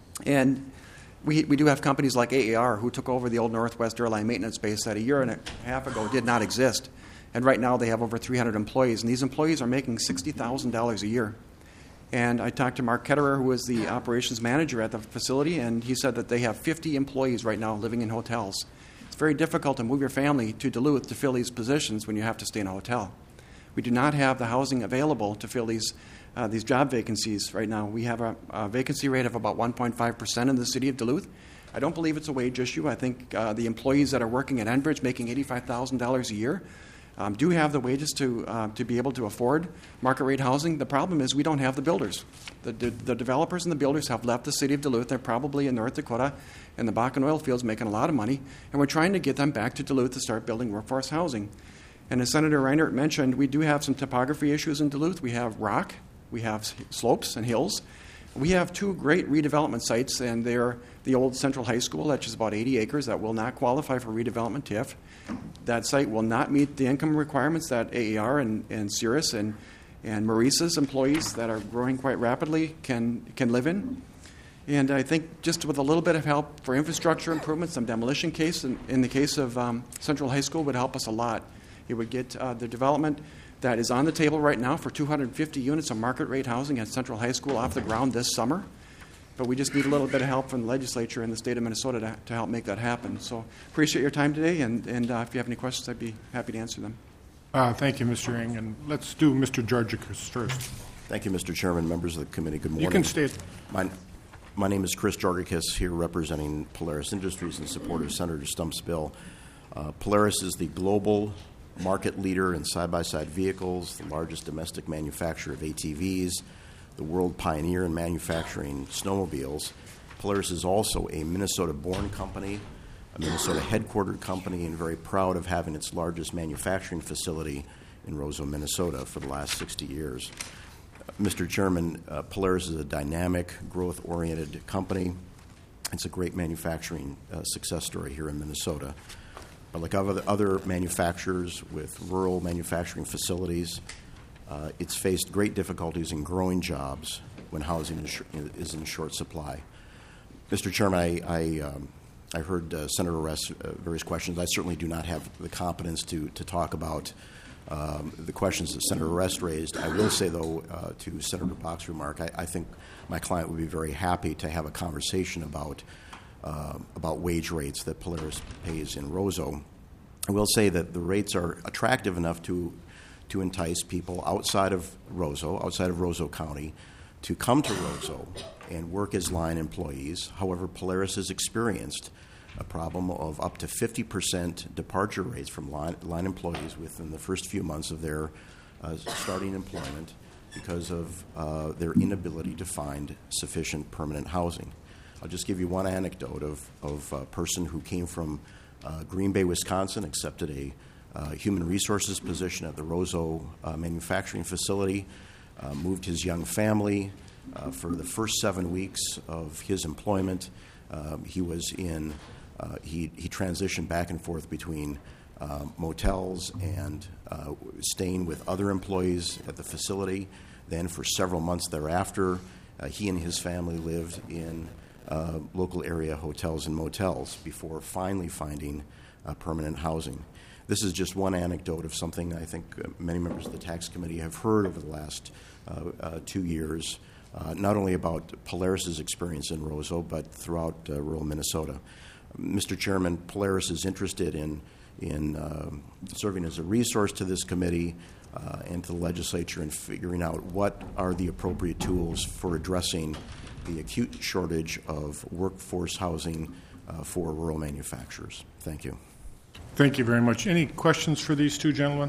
And we, we do have companies like A A R who took over the old Northwest Airline maintenance base that a year and a half ago did not exist. And right now they have over three hundred employees. And these employees are making sixty thousand dollars a year. And I talked to Mark Ketterer, who is the operations manager at the facility, and he said that they have fifty employees right now living in hotels. It's very difficult to move your family to Duluth to fill these positions when you have to stay in a hotel. We do not have the housing available to fill these uh, these job vacancies right now. We have a, a vacancy rate of about one point five percent in the city of Duluth. I don't believe it's a wage issue. I think uh, the employees that are working at Enbridge making eighty-five thousand dollars a year Um, do have the wages to uh, to be able to afford market rate housing. The problem is we don't have the builders. The, the, the developers and the builders have left the city of Duluth. They're probably in North Dakota in the Bakken oil fields making a lot of money, and we're trying to get them back to Duluth to start building workforce housing. And as Senator Reinert mentioned, we do have some topography issues in Duluth. We have rock, we have slopes and hills. We have two great redevelopment sites, and they're the old Central High School, that's just about eighty acres, that will not qualify for redevelopment T I F. That site will not meet the income requirements that A A R and, and Cirrus and, and Maurice's employees that are growing quite rapidly can, can live in. And I think just with a little bit of help for infrastructure improvements, some demolition case, in, in the case of um, Central High School, would help us a lot. It would get uh, the development that is on the table right now for two hundred fifty units of market rate housing at Central High School off the ground this summer. But we just need a little bit of help from the legislature in the state of Minnesota to, to help make that happen. So appreciate your time today, and, and uh, if you have any questions, I'd be happy to answer them. Uh, thank you, Mister Ng. And let's do Mister Georgicus first. Thank you, Mister Chairman, members of the committee. Good morning. You can state. My, my name is Chris Georgicus, here representing Polaris Industries in support of Senator Stump's bill. Uh, Polaris is the global market leader in side-by-side vehicles, the largest domestic manufacturer of A T Vs, the world pioneer in manufacturing snowmobiles. Polaris is also a Minnesota-born company, a Minnesota-headquartered company, and very proud of having its largest manufacturing facility in Roseau, Minnesota for the last sixty years. Uh, Mister Chairman, uh, Polaris is a dynamic, growth-oriented company. It's a great manufacturing uh, success story here in Minnesota. But like other, other manufacturers with rural manufacturing facilities, Uh, it's faced great difficulties in growing jobs when housing is, sh- is in short supply. Mister Chairman, I, I, um, I heard uh, Senator Rest's uh, various questions. I certainly do not have the competence to, to talk about um, the questions that Senator Rest raised. I will say, though, uh, to Senator Bach's remark, I, I think my client would be very happy to have a conversation about, uh, about wage rates that Polaris pays in Roseau. I will say that the rates are attractive enough to to entice people outside of Roseau, outside of Roseau County, to come to Roseau and work as line employees. However, Polaris has experienced a problem of up to fifty percent departure rates from line, line employees within the first few months of their uh, starting employment because of uh, their inability to find sufficient permanent housing. I'll just give you one anecdote of, of a person who came from uh, Green Bay, Wisconsin, accepted a Uh, human resources position at the Roseau uh, manufacturing facility, uh, moved his young family. Uh, for the first seven weeks of his employment, uh, he was in, uh, he, he transitioned back and forth between uh, motels and uh, staying with other employees at the facility. Then for several months thereafter, uh, he and his family lived in uh, local area hotels and motels before finally finding uh, permanent housing. This is just one anecdote of something I think uh, many members of the Tax Committee have heard over the last uh, uh, two years, uh, not only about Polaris's experience in Roseau, but throughout uh, rural Minnesota. Mister Chairman, Polaris is interested in, in uh, serving as a resource to this committee uh, and to the legislature in figuring out what are the appropriate tools for addressing the acute shortage of workforce housing uh, for rural manufacturers. Thank you. Thank you very much. Any questions for these two gentlemen?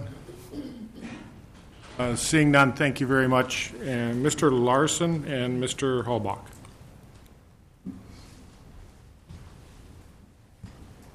Uh, seeing none, thank you very much. And Mister Larson and Mister Halbach.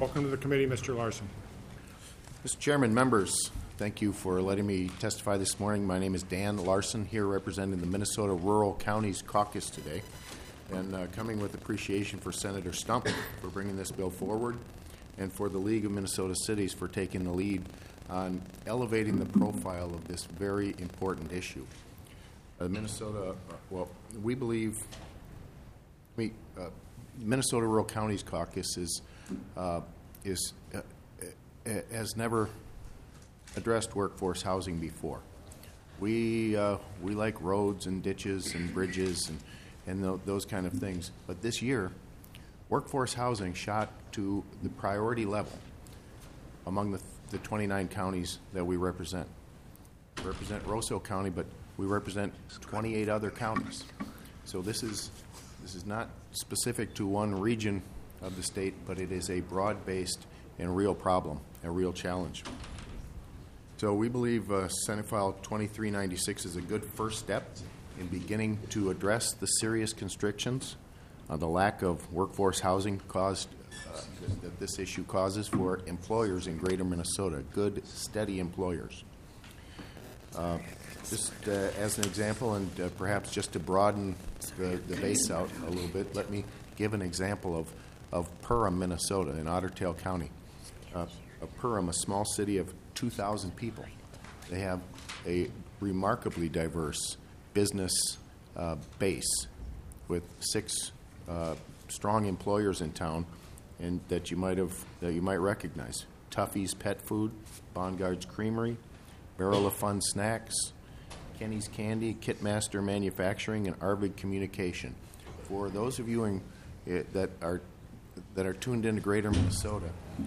Welcome to the committee, Mister Larson. Mister Chairman, members, thank you for letting me testify this morning. My name is Dan Larson, here representing the Minnesota Rural Counties Caucus today, and uh, coming with appreciation for Senator Stump for bringing this bill forward, and for the League of Minnesota Cities for taking the lead on elevating the profile of this very important issue. Uh, Minnesota, uh, well, we believe, we, uh, Minnesota Rural Counties Caucus is, uh, is uh, uh, has never addressed workforce housing before. We, uh, we like roads and ditches and bridges and, and th- those kind of things. But this year, workforce housing shot to the priority level among the, the twenty-nine counties that we represent. We represent Roseau County, but we represent twenty-eight other counties. So this is, this is not specific to one region of the state, but it is a broad-based and real problem, a real challenge. So we believe uh, Senate File twenty-three ninety-six is a good first step in beginning to address the serious constrictions, uh, the lack of workforce housing caused uh, that this issue causes for employers in greater Minnesota, good, steady employers. Uh, just uh, as an example, and uh, perhaps just to broaden the, the base out a little bit, let me give an example of, of Perham, Minnesota, in Otter Tail County. Uh, Perham, a small city of two thousand people. They have a remarkably diverse business uh, base with six uh, strong employers in town, and that you might have that you might recognize: Tuffy's Pet Food, Bongards Creamery, Barrel of Fun Snacks, Kenny's Candy, Kitmaster Manufacturing, and Arvid Communication. For those of you in, uh, that are that are tuned into Greater Minnesota,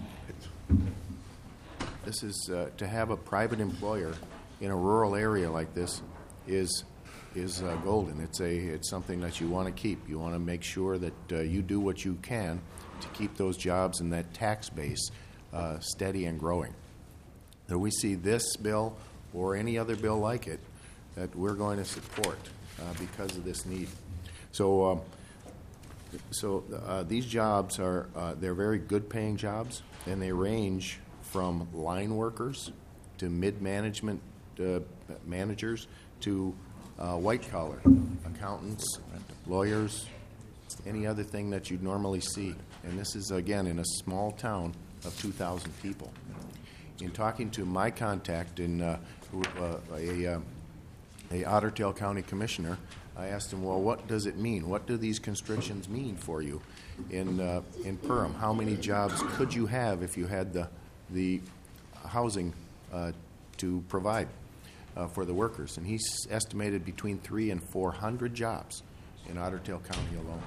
this is uh, to have a private employer in a rural area like this is is uh, golden. It's a it's something that you want to keep. You want to make sure that uh, you do what you can to keep those jobs and that tax base uh, steady and growing. So we see this bill or any other bill like it that we're going to support uh, because of this need. So. Um, So uh, these jobs are uh, they're very good paying jobs, and they range from line workers to mid-management uh, managers to uh, white-collar accountants, lawyers, any other thing that you'd normally see. And this is, again, in a small town of two thousand people. In talking to my contact in uh, uh, a, uh, a Otter Tail County commissioner, I asked him, well, what does it mean? What do these constrictions mean for you in uh, in Perham? How many jobs could you have if you had the the housing uh, to provide uh, for the workers? And he's estimated between three and four hundred jobs in Otter Tail County alone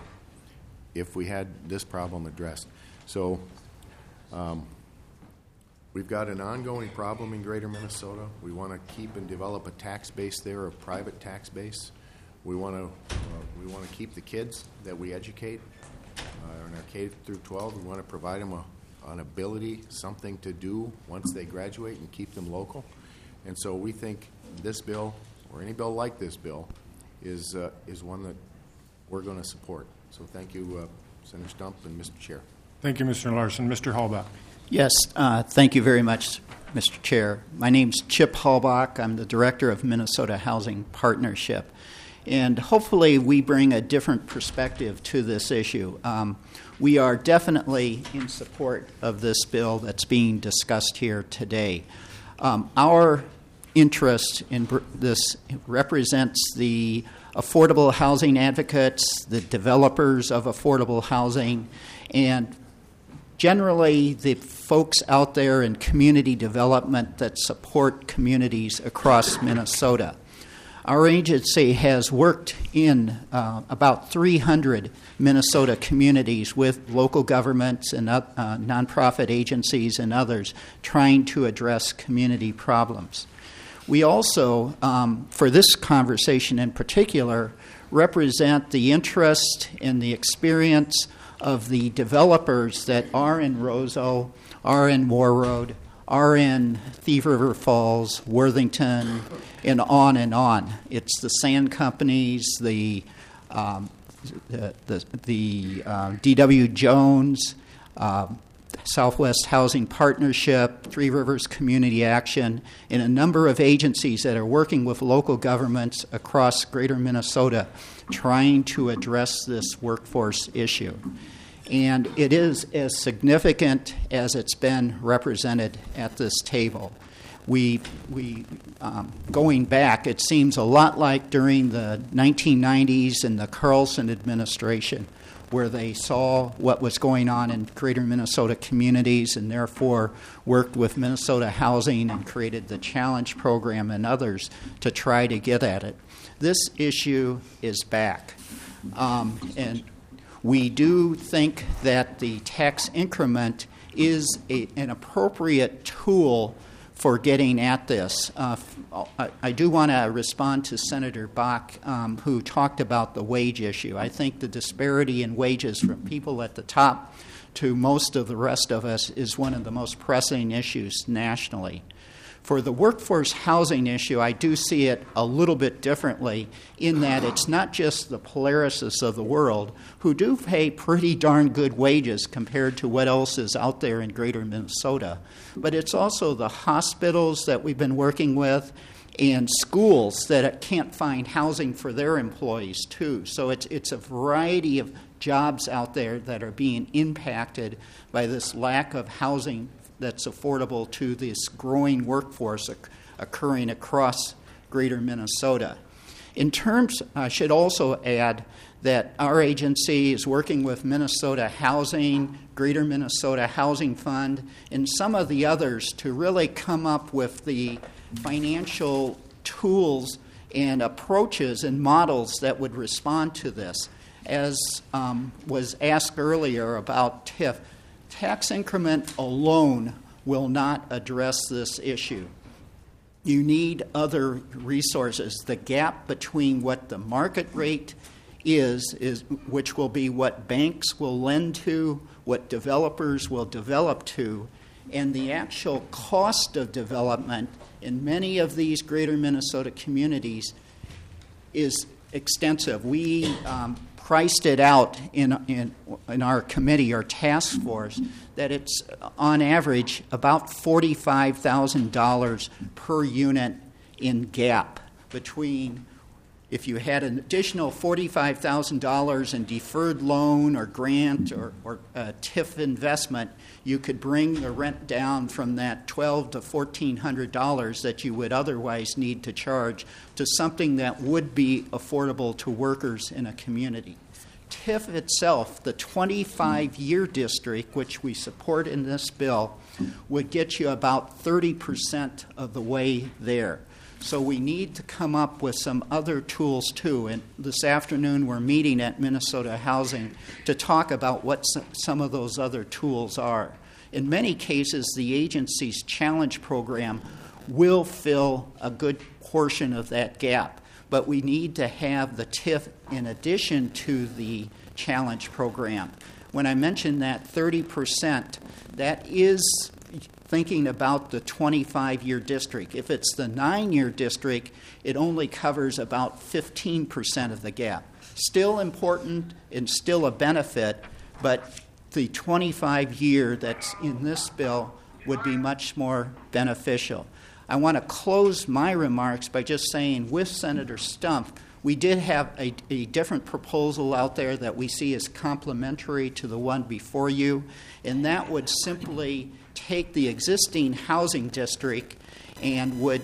if we had this problem addressed. So um, we've got an ongoing problem in Greater Minnesota. We want to keep and develop a tax base there, a private tax base. We want to uh, we want to keep the kids that we educate uh, in our K through twelve. We want to provide them a, an ability, something to do once they graduate, and keep them local. And so we think this bill, or any bill like this bill, is uh, is one that we're going to support. So thank you, uh, Senator Stump and Mister Chair. Thank you, Mister Larson. Mister Halbach. Yes, uh, thank you very much, Mister Chair. My name's Chip Halbach. I'm the Director of Minnesota Housing Partnership. And hopefully we bring a different perspective to this issue. Um, we are definitely in support of this bill that's being discussed here today. Um, our interest in br- this represents the affordable housing advocates, the developers of affordable housing, and generally the folks out there in community development that support communities across Minnesota. Our agency has worked in uh, about three hundred Minnesota communities with local governments and uh, nonprofit agencies and others trying to address community problems. We also, um, for this conversation in particular, represent the interest and the experience of the developers that are in Roseau, are in Warroad, are in Thief River Falls, Worthington, and on and on. It's the sand companies, the um, the, the, the uh, D W Jones, uh, Southwest Housing Partnership, Three Rivers Community Action, and a number of agencies that are working with local governments across greater Minnesota trying to address this workforce issue. And it is as significant as it's been represented at this table. We, we um, going back, it seems a lot like during the nineteen nineties and the Carlson administration, where they saw what was going on in greater Minnesota communities and therefore worked with Minnesota Housing and created the Challenge Program and others to try to get at it. This issue is back. Um, and we do think that the tax increment is a, an appropriate tool for getting at this. Uh, I, I do want to respond to Senator Bach, um, who talked about the wage issue. I think the disparity in wages from people at the top to most of the rest of us is one of the most pressing issues nationally. For the workforce housing issue, I do see it a little bit differently in that it's not just the Polarises of the world who do pay pretty darn good wages compared to what else is out there in greater Minnesota, but it's also the hospitals that we've been working with and schools that can't find housing for their employees too. So it's, it's a variety of jobs out there that are being impacted by this lack of housing that's affordable to this growing workforce occurring across greater Minnesota. In terms, I should also add that our agency is working with Minnesota Housing, Greater Minnesota Housing Fund, and some of the others to really come up with the financial tools and approaches and models that would respond to this. As um, was asked earlier about T I F, tax increment alone will not address this issue. You need other resources. The gap between what the market rate is, is which will be what banks will lend to, what developers will develop to, and the actual cost of development in many of these greater Minnesota communities is extensive. We um, priced it out in, in, in our committee, our task force, that it's on average about forty-five thousand dollars per unit in gap between if you had an additional forty-five thousand dollars in deferred loan or grant or, or uh, T I F investment, you could bring the rent down from that twelve hundred to fourteen hundred dollars that you would otherwise need to charge to something that would be affordable to workers in a community. T I F itself, the twenty-five year district, which we support in this bill, would get you about thirty percent of the way there. So we need to come up with some other tools too. And this afternoon we're meeting at Minnesota Housing to talk about what some of those other tools are. In many cases, the agency's challenge program will fill a good portion of that gap, but we need to have the T I F in addition to the challenge program. When I mentioned that thirty percent, that is thinking about the twenty-five year district. If it's the nine year district, it only covers about fifteen percent of the gap. Still important and still a benefit, but the twenty-five year that's in this bill would be much more beneficial. I want to close my remarks by just saying with Senator Stumpf, we did have a, a different proposal out there that we see as complementary to the one before you, and that would simply take the existing housing district and would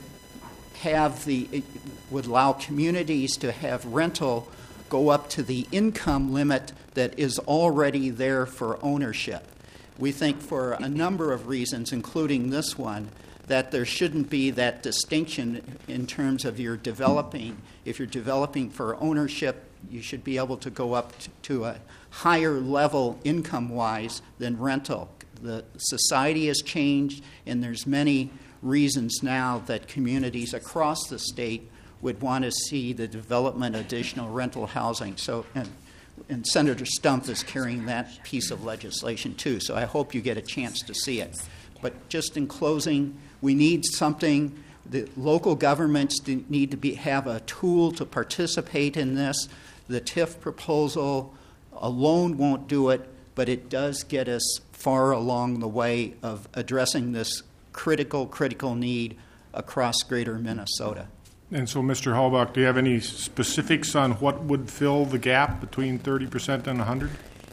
have the would allow communities to have rental go up to the income limit that is already there for ownership. We think for a number of reasons, including this one, that there shouldn't be that distinction in terms of your developing. If you're developing for ownership, you should be able to go up to, to a higher level income-wise than rental. The society has changed, and there's many reasons now that communities across the state would want to see the development of additional rental housing. So, and, and Senator Stumpf is carrying that piece of legislation too. So I hope you get a chance to see it. But just in closing, we need something. The local governments need to be, have a tool to participate in this. The T I F proposal alone won't do it, but it does get us far along the way of addressing this critical, critical need across greater Minnesota. And so, Mister Halbach, do you have any specifics on what would fill the gap between thirty percent and one hundred?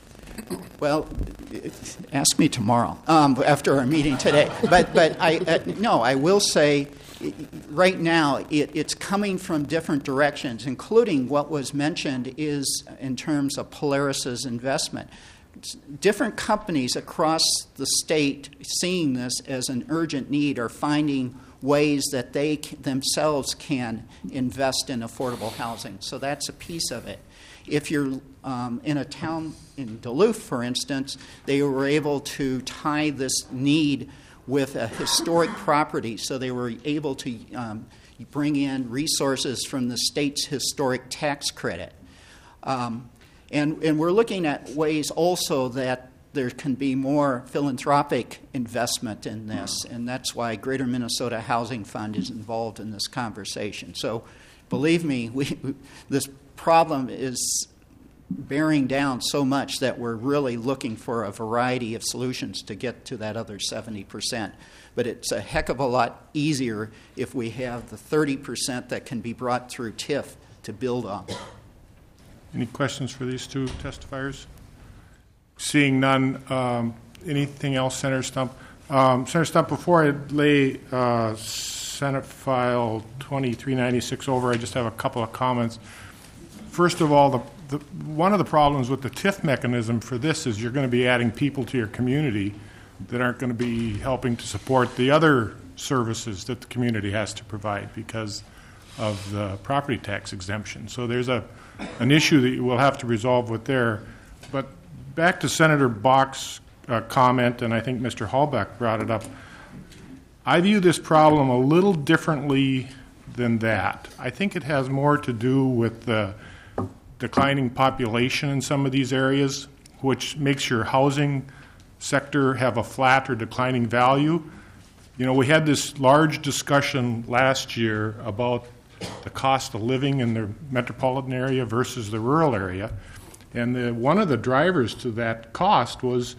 Well, ask me tomorrow um, after our meeting today. But but I uh, no, I will say right now it, it's coming from different directions, including what was mentioned is in terms of Polaris's investment. Different companies across the state seeing this as an urgent need are finding ways that they c- themselves can invest in affordable housing. So that's a piece of it. If you're um, in a town in Duluth, for instance, they were able to tie this need with a historic property, so they were able to um, bring in resources from the state's historic tax credit. Um, and, and we're looking at ways also that there can be more philanthropic investment in this, and that's why Greater Minnesota Housing Fund is involved in this conversation. So believe me, we, this problem is bearing down so much that we're really looking for a variety of solutions to get to that other seventy percent. But it's a heck of a lot easier if we have the thirty percent that can be brought through T I F to build on. Any questions for these two testifiers? Seeing none, um, anything else, Senator Stump? Um, Senator Stump, before I lay uh, Senate File twenty-three ninety-six over, I just have a couple of comments. First of all, the, the, one of the problems with the T I F mechanism for this is you're going to be adding people to your community that aren't going to be helping to support the other services that the community has to provide because of the property tax exemption. So there's a an issue that you will have to resolve with there. But back to Senator Bach's uh, comment, and I think Mister Halbach brought it up, I view this problem a little differently than that. I think it has more to do with the declining population in some of these areas, which makes your housing sector have a flat or declining value. You know, we had this large discussion last year about the cost of living in the metropolitan area versus the rural area. And the, one of the drivers to that cost was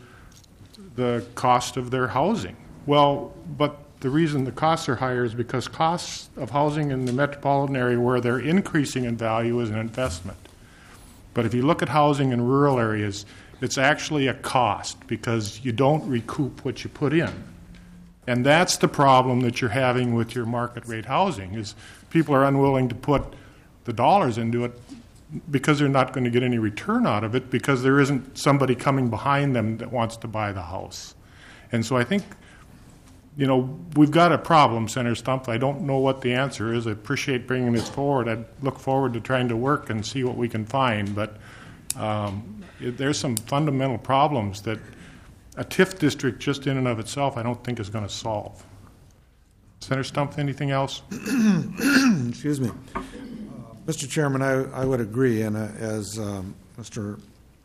the cost of their housing. Well, but the reason the costs are higher is because costs of housing in the metropolitan area where they're increasing in value is an investment. But if you look at housing in rural areas, it's actually a cost because you don't recoup what you put in. And that's the problem that you're having with your market rate housing is people are unwilling to put the dollars into it because they're not going to get any return out of it because there isn't somebody coming behind them that wants to buy the house. And so I think, you know, we've got a problem, Senator Stump. I don't know what the answer is. I appreciate bringing this forward. I look forward to trying to work and see what we can find. But um, it, there's some fundamental problems that a T I F district just in and of itself I don't think is going to solve. Senator Stump, anything else? Excuse me. Uh, Mister Chairman, I, I would agree, and uh, as um, Mister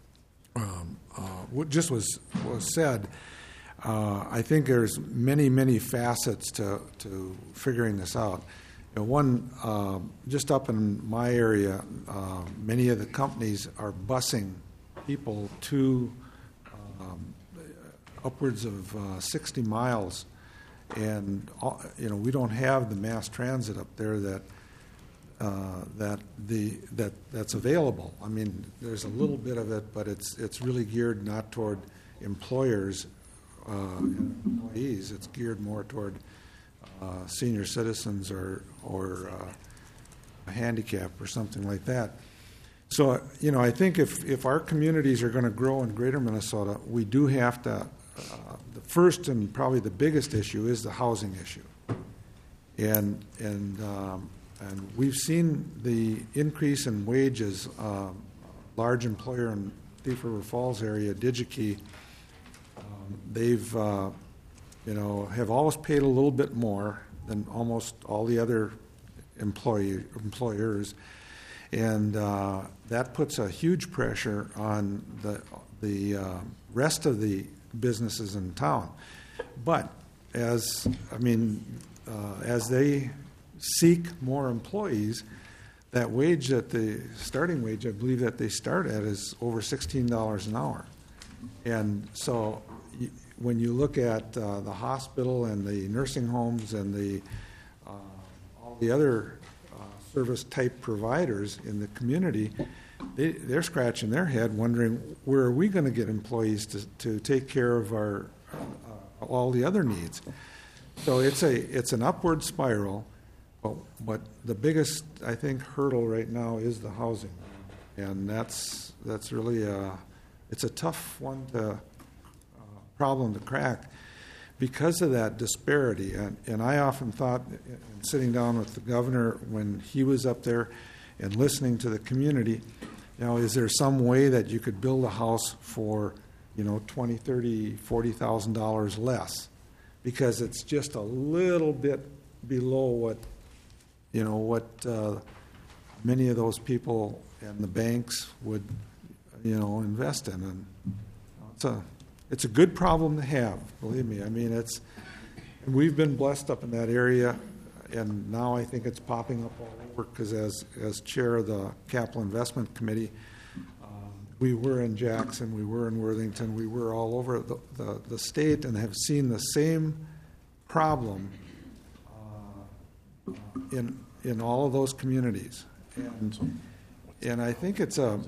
Um, uh, what just was, was said, uh, I think there's many, many facets to, to figuring this out. You know, one, uh, just up in my area, uh, many of the companies are busing people to um, upwards of uh, sixty miles, and uh, you know we don't have the mass transit up there that uh, that the that that's available. I mean, there's a little bit of it, but it's it's really geared not toward employers uh, and employees. It's geared more toward uh, senior citizens or or uh, a handicap or something like that. So, you know, I think if, if our communities are going to grow in greater Minnesota, we do have to, uh, the first and probably the biggest issue is the housing issue. And and um, and we've seen the increase in wages. Uh, large employer in Thief River Falls area, DigiKey, um, they've, uh, you know, have always paid a little bit more than almost all the other employee employers. And uh, that puts a huge pressure on the the uh, rest of the businesses in town. But as I mean, uh, as they seek more employees, that wage that the starting wage, I believe that they start at, is over sixteen dollars an hour. And so, when you look at uh, the hospital and the nursing homes and the uh, all the other uh, service-type providers in the community, they, they're scratching their head wondering, where are we going to get employees to, to take care of our uh, all the other needs? So it's a it's an upward spiral, but, but the biggest, I think, hurdle right now is the housing, and that's that's really a it's a tough one to uh, problem to crack because of that disparity. And, and I often thought, in sitting down with the governor when he was up there and listening to the community, you know, is there some way that you could build a house for, you know, twenty, thirty, forty thousand dollars less, because it's just a little bit below what, you know, what uh, many of those people and the banks would, you know, invest in. And it's a it's a good problem to have, believe me. I mean, it's we've been blessed up in that area, and now I think it's popping up all over, because as as chair of the Capital Investment Committee, um, we were in Jackson, we were in Worthington, we were all over the, the, the state, and have seen the same problem uh, in in all of those communities. And and I think it's a uh,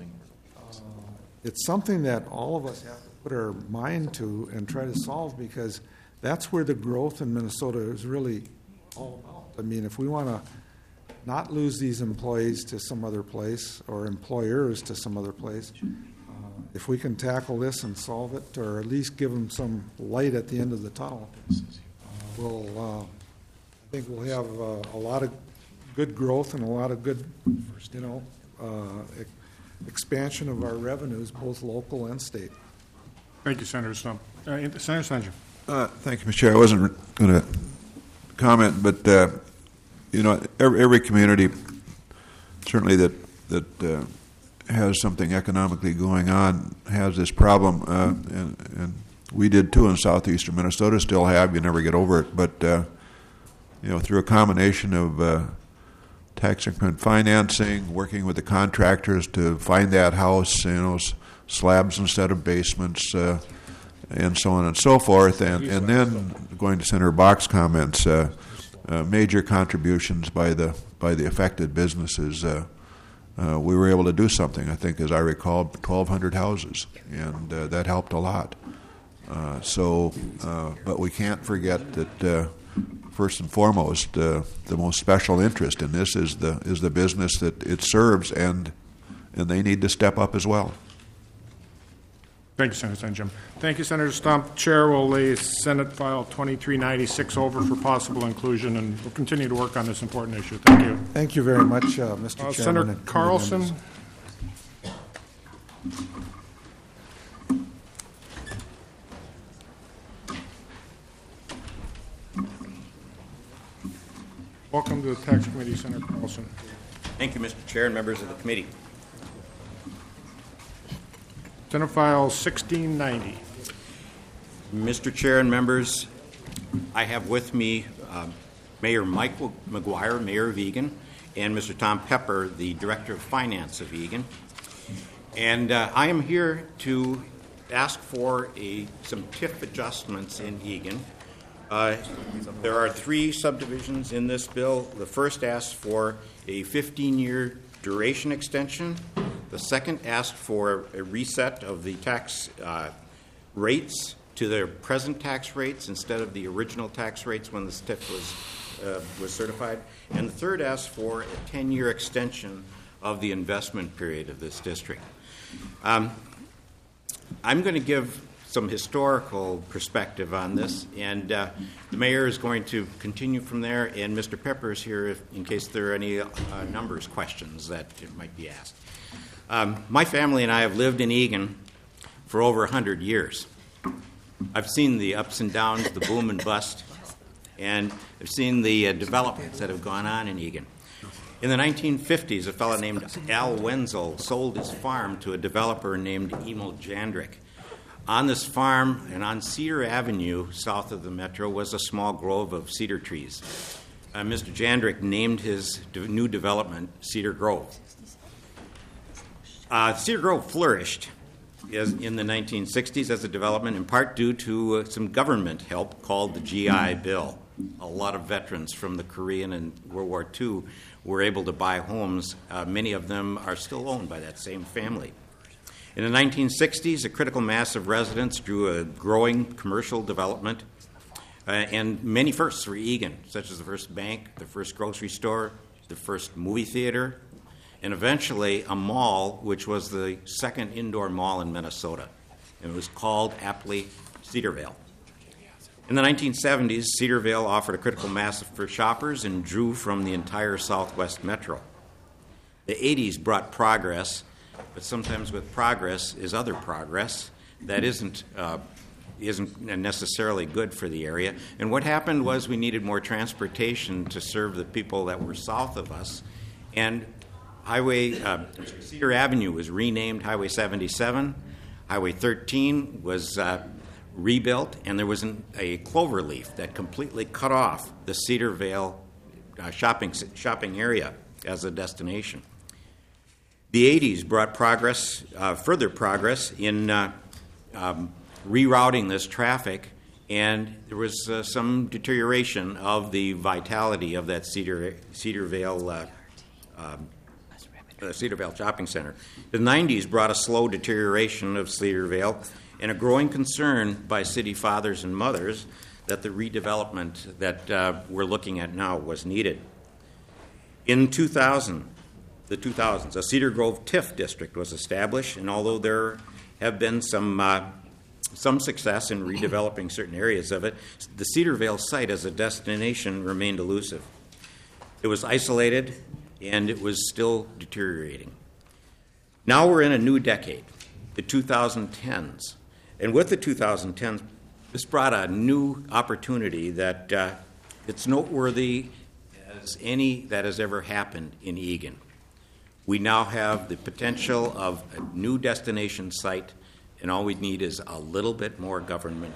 it's something that all of us have to put our mind to and try to solve, because that's where the growth in Minnesota is really all about. I mean, if we want to not lose these employees to some other place, or employers to some other place, uh, if we can tackle this and solve it, or at least give them some light at the end of the tunnel, uh, we'll, uh, I think we'll have uh, a lot of good growth and a lot of good, you know, uh, e- expansion of our revenues, both local and state. Thank you, Senator Stump. Uh, Senator Sanger. Uh, thank you, Mister Chair. I wasn't going to comment, but uh, you know, every, every community, certainly that that uh, has something economically going on, has this problem, uh, and, and we did too in southeastern Minnesota. Still have. You never get over it, but uh, you know, through a combination of uh, tax increment financing, working with the contractors to find that house, you know, slabs instead of basements, uh, and so on and so forth, and, and then going to Senator Bach's comments, uh, uh, major contributions by the by the affected businesses. Uh, uh, we were able to do something. I think, as I recall, twelve hundred houses, and uh, that helped a lot. Uh, so, uh, but we can't forget that. Uh, First and foremost, uh, the most special interest in this is the is the business that it serves, and and they need to step up as well. Thank you, Senator Saint Jim. Thank you, Senator Stump. Chair will lay Senate File twenty-three ninety-six over for possible inclusion, and we'll continue to work on this important issue. Thank you. Thank you very much, uh, Mister Uh, Chairman. Senator and Carlson. Welcome to the Tax Committee, Senator Carlson. Thank you, Mister Chair and members of the committee. Senate File sixteen ninety. Mister Chair and members, I have with me um, Mayor Michael McGuire, Mayor of Eagan, and Mister Tom Pepper, the Director of Finance of Eagan. And uh, I am here to ask for a, some T I F adjustments in Eagan. Uh, there are three subdivisions in this bill. The first asks for a fifteen-year duration extension. The second asks for a reset of the tax uh, rates to their present tax rates instead of the original tax rates when the T I F was, uh, was certified. And the third asks for a ten-year extension of the investment period of this district. Um, I'm going to give some historical perspective on this, and uh, the mayor is going to continue from there, and Mister Pepper is here if, in case there are any uh, numbers questions that might be asked. Um, my family and I have lived in Eagan for over one hundred years. I've seen the ups and downs, the boom and bust, and I've seen the uh, developments that have gone on in Eagan. In the nineteen fifties, a fellow named Al Wenzel sold his farm to a developer named Emil Jandrick. On this farm and on Cedar Avenue, south of the metro, was a small grove of cedar trees. Uh, Mister Jandrick named his de- new development Cedar Grove. Uh, Cedar Grove flourished is in the nineteen sixties as a development, in part due to uh, some government help called the G I Bill. A lot of veterans from the Korean and World War Two were able to buy homes. Uh, many of them are still owned by that same family. In the nineteen sixties, a critical mass of residents drew a growing commercial development uh, and many firsts for Eagan, such as the first bank, the first grocery store, the first movie theater, and eventually a mall, which was the second indoor mall in Minnesota. And it was called aptly Cedarvale. In the nineteen seventies, Cedarvale offered a critical mass for shoppers and drew from the entire Southwest Metro. The eighties brought progress, but sometimes with progress is other progress that isn't uh, isn't necessarily good for the area. And what happened was we needed more transportation to serve the people that were south of us. And Highway uh, Cedar Avenue was renamed Highway seventy-seven. Highway thirteen was uh, rebuilt, and there was an, a clover leaf that completely cut off the Cedarvale uh, shopping shopping area as a destination. The eighties brought progress, uh, further progress in uh, um, rerouting this traffic, and there was uh, some deterioration of the vitality of that Cedar Cedarvale uh, um, uh, Cedarvale Shopping Center. The nineties brought a slow deterioration of Cedarvale and a growing concern by city fathers and mothers that the redevelopment that uh, we're looking at now was needed. In two thousand, the two thousands, a Cedar Grove TIF district was established, and although there have been some uh, some success in redeveloping certain areas of it, the Cedarvale site as a destination remained elusive. It was isolated, and it was still deteriorating. Now we're in a new decade, the twenty tens, and with the twenty tens, this brought a new opportunity that uh, it's noteworthy as any that has ever happened in Eagan. We now have the potential of a new destination site, and all we need is a little bit more government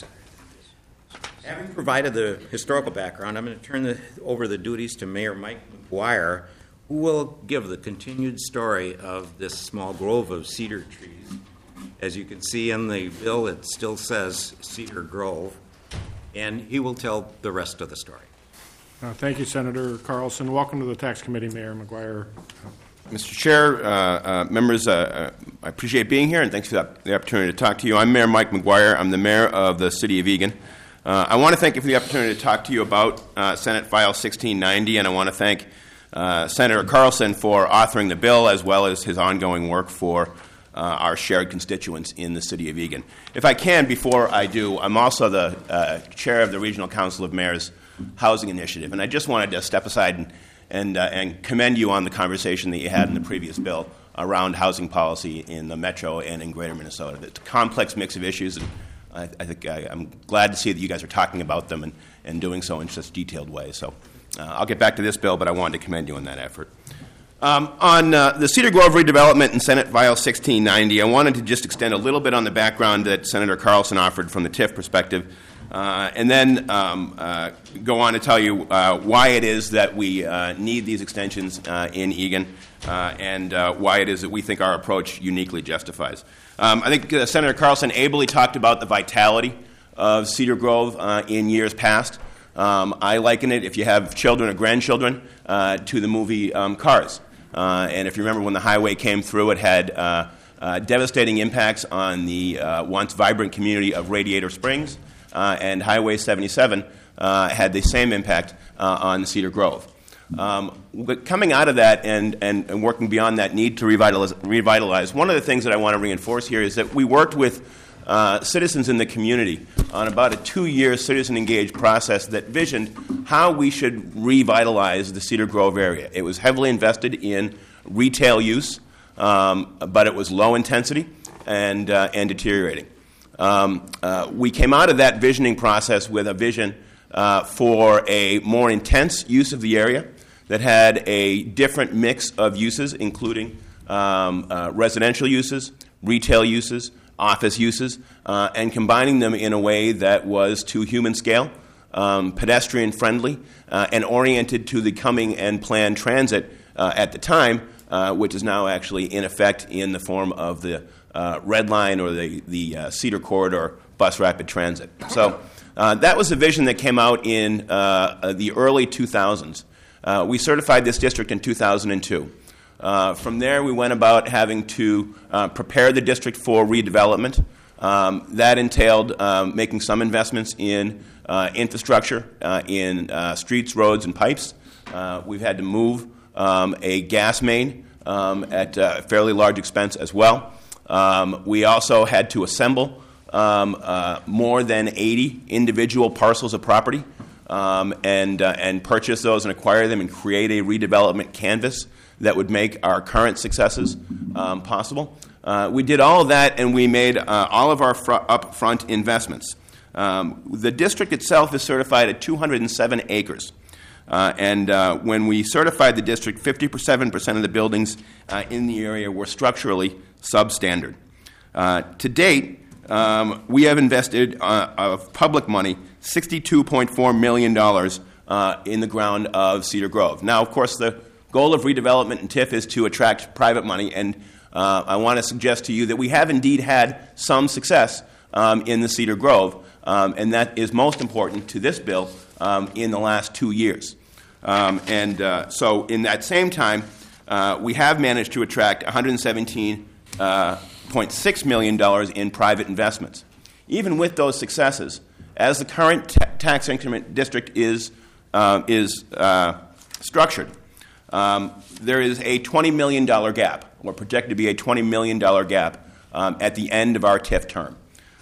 help. Having provided the historical background, I'm going to turn the, over the duties to Mayor Mike McGuire, who will give the continued story of this small grove of cedar trees. As you can see in the bill, it still says Cedar Grove, and he will tell the rest of the story. Uh, thank you, Senator Carlson. Welcome to the Tax Committee, Mayor McGuire. Mister Chair, uh, uh, members, uh, uh, I appreciate being here, and thanks for the, the opportunity to talk to you. I'm Mayor Mike McGuire. I'm the mayor of the city of Eagan. Uh, I want to thank you for the opportunity to talk to you about uh, Senate File sixteen ninety, and I want to thank uh, Senator Carlson for authoring the bill, as well as his ongoing work for uh, our shared constituents in the city of Eagan. If I can, before I do, I'm also the uh, chair of the Regional Council of Mayors Housing Initiative, and I just wanted to step aside and And, uh, and commend you on the conversation that you had in the previous bill around housing policy in the metro and in greater Minnesota. It's a complex mix of issues, and I, I think I, I'm glad to see that you guys are talking about them and, and doing so in such detailed ways. So uh, I'll get back to this bill, but I wanted to commend you on that effort. Um, on uh, the Cedar Grove redevelopment in Senate File sixteen ninety, I wanted to just extend a little bit on the background that Senator Carlson offered from the TIF perspective. Uh, and then um, uh, go on to tell you uh, why it is that we uh, need these extensions uh, in Eagan uh, and uh, why it is that we think our approach uniquely justifies. Um, I think uh, Senator Carlson ably talked about the vitality of Cedar Grove uh, in years past. Um, I liken it, if you have children or grandchildren, uh, to the movie um, Cars. Uh, and if you remember when the highway came through, it had uh, uh, devastating impacts on the uh, once vibrant community of Radiator Springs. Uh, and Highway seventy-seven uh, had the same impact uh, on Cedar Grove. Um, but coming out of that and, and, and working beyond that need to revitalize, revitalize, one of the things that I want to reinforce here is that we worked with uh, citizens in the community on about a two-year citizen-engaged process that visioned how we should revitalize the Cedar Grove area. It was heavily invested in retail use, um, but it was low intensity and, uh, and deteriorating. Um, uh, we came out of that visioning process with a vision uh, for a more intense use of the area that had a different mix of uses, including um, uh, residential uses, retail uses, office uses, uh, and combining them in a way that was to human scale, um, pedestrian friendly, uh, and oriented to the coming and planned transit uh, at the time uh, which is now actually in effect in the form of the uh, Red Line or the, the uh, Cedar Corridor Bus Rapid Transit. So uh, that was a vision that came out in uh, the early two thousands. Uh, we certified this district in two thousand two. Uh, from there, we went about having to uh, prepare the district for redevelopment. Um, that entailed um, making some investments in uh, infrastructure, uh, in uh, streets, roads, and pipes. Uh, we've had to move um, a gas main um, at a fairly large expense as well. Um, we also had to assemble um, uh, more than eighty individual parcels of property um, and, uh, and purchase those and acquire them and create a redevelopment canvas that would make our current successes um, possible. Uh, we did all of that, and we made uh, all of our fr- upfront investments. Um, the district itself is certified at two hundred seven acres. Uh, and uh, when we certified the district, fifty-seven percent of the buildings uh, in the area were structurally substandard. Uh, to date, um, we have invested uh, of public money sixty-two point four million dollars uh, in the ground of Cedar Grove. Now, of course, the goal of redevelopment and TIF is to attract private money, and uh, I want to suggest to you that we have indeed had some success um, in the Cedar Grove, um, and that is most important to this bill um, in the last two years. Um, and uh, so in that same time, uh, we have managed to attract one hundred seventeen point six million dollars in private investments. Even with those successes, as the current ta- tax increment district is, uh, is uh, structured, Um, there is a twenty million dollars gap, or projected to be a twenty million dollars gap um, at the end of our TIF term.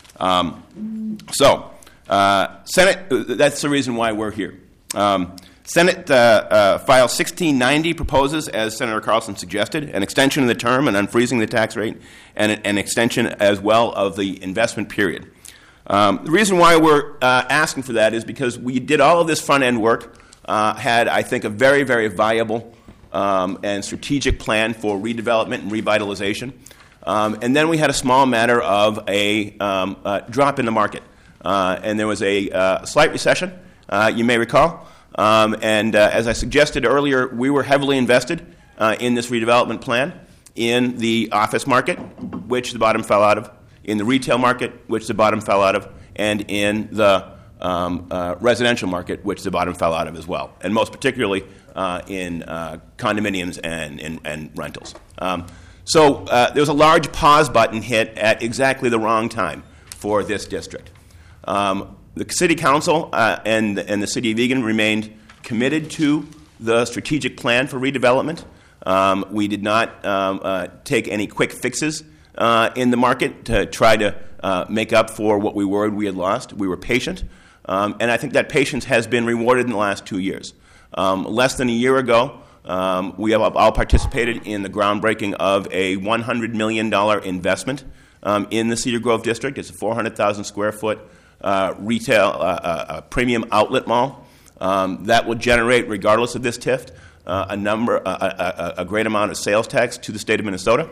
Um, so, uh, Senate, that's the reason why we're here. Um, Senate uh, uh, File sixteen ninety proposes, as Senator Carlson suggested, an extension of the term and unfreezing the tax rate, and an extension as well of the investment period. Um, the reason why we're uh, asking for that is because we did all of this front-end work, uh, had, I think, a very, very viable Um, and strategic plan for redevelopment and revitalization. Um, and then we had a small matter of a um, uh, drop in the market. Uh, and there was a uh, slight recession, uh, you may recall. Um, and uh, as I suggested earlier, we were heavily invested uh, in this redevelopment plan in the office market, which the bottom fell out of, in the retail market, which the bottom fell out of, and in the um, uh, residential market, which the bottom fell out of as well, and most particularly Uh, in uh, condominiums and, and, and rentals. Um, so uh, there was a large pause button hit at exactly the wrong time for this district. Um, the City Council uh, and, and the City of Eagan remained committed to the strategic plan for redevelopment. Um, we did not um, uh, take any quick fixes uh, in the market to try to uh, make up for what we worried we had lost. We were patient, um, and I think that patience has been rewarded in the last two years. Um, less than a year ago, um, we have all participated in the groundbreaking of a one hundred million dollars investment um, in the Cedar Grove district. It's a four hundred thousand square foot uh, retail uh, uh, premium outlet mall um, that will generate, regardless of this TIF, uh, a number, a, a, a great amount of sales tax to the state of Minnesota,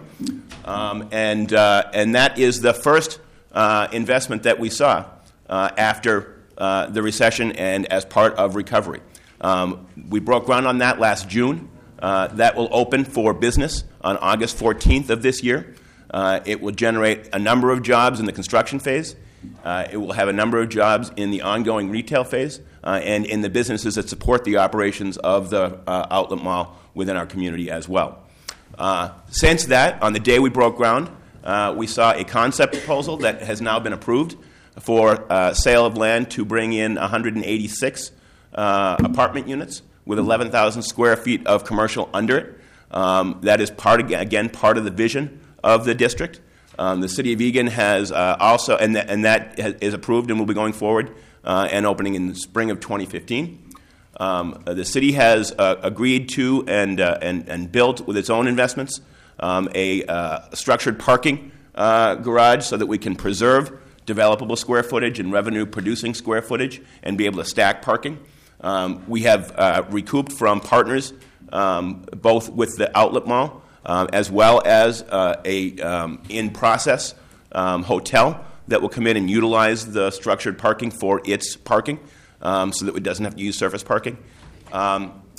um, and uh, and that is the first uh, investment that we saw uh, after uh, the recession and as part of recovery. Um, we broke ground on that last June. Uh, that will open for business on August fourteenth of this year. Uh, it will generate a number of jobs in the construction phase. Uh, it will have a number of jobs in the ongoing retail phase uh, and in the businesses that support the operations of the uh, outlet mall within our community as well. Uh, since that, on the day we broke ground, uh, we saw a concept proposal that has now been approved for uh, sale of land to bring in one hundred eighty-six Uh, apartment units with eleven thousand square feet of commercial under it. Um, that is part again part of the vision of the district. Um, the City of Eagan has uh, also, and, th- and that has, is approved and will be going forward uh, and opening in the spring of twenty fifteen. Um, uh, the city has uh, agreed to and, uh, and and built with its own investments um, a uh, structured parking uh, garage so that we can preserve developable square footage and revenue-producing square footage and be able to stack parking. Um, we have uh, recouped from partners, um, both with the outlet mall uh, as well as uh, a um, in-process um, hotel that will come in and utilize the structured parking for its parking um, so that it doesn't have to use surface parking. Um,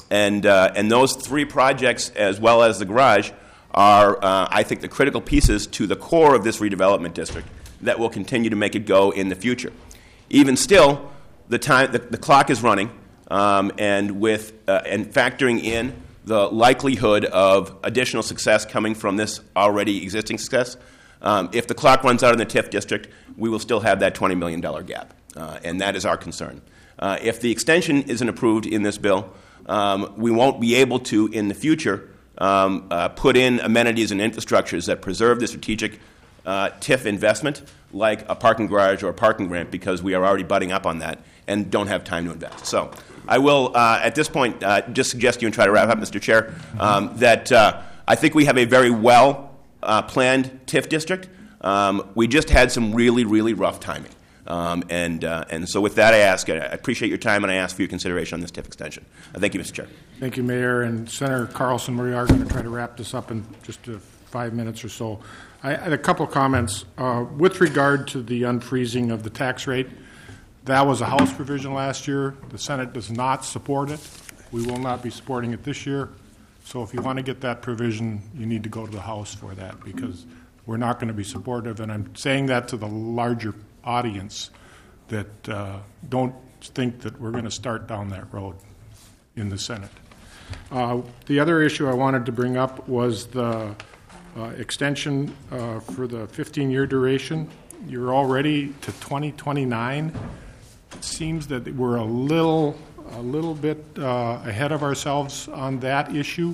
and, uh, and those three projects, as well as the garage, are, uh, I think, the critical pieces to the core of this redevelopment district that will continue to make it go in the future. Even still, the time the, the clock is running, um, and with uh, and factoring in the likelihood of additional success coming from this already existing success, um, if the clock runs out in the TIF district, we will still have that twenty million dollars gap, uh, and that is our concern. Uh, if the extension isn't approved in this bill, um, we won't be able to, in the future, um, uh, put in amenities and infrastructures that preserve the strategic uh, TIF investment, like a parking garage or a parking ramp, because we are already butting up on that and don't have time to invest. So I will, uh, at this point, uh, just suggest you and try to wrap up, Mister Chair, um, that uh, I think we have a very well uh, planned TIF district. Um, we just had some really, really rough timing. Um, and, uh, and so with that, I ask, I appreciate your time, and I ask for your consideration on this TIF extension. Uh, thank you, Mister Chair. Thank you, Mayor. And Senator Carlson, we are going to try to wrap this up in just uh, five minutes or so. I had a couple of comments. Uh, with regard to the unfreezing of the tax rate, that was a House provision last year. The Senate does not support it. We will not be supporting it this year. So if you want to get that provision, you need to go to the House for that, because we're not going to be supportive. And I'm saying that to the larger audience, that uh, don't think that we're going to start down that road in the Senate. Uh, the other issue I wanted to bring up was the uh, extension uh, for the fifteen-year duration. You're already to twenty twenty-nine. It seems that we're a little, a little bit uh, ahead of ourselves on that issue.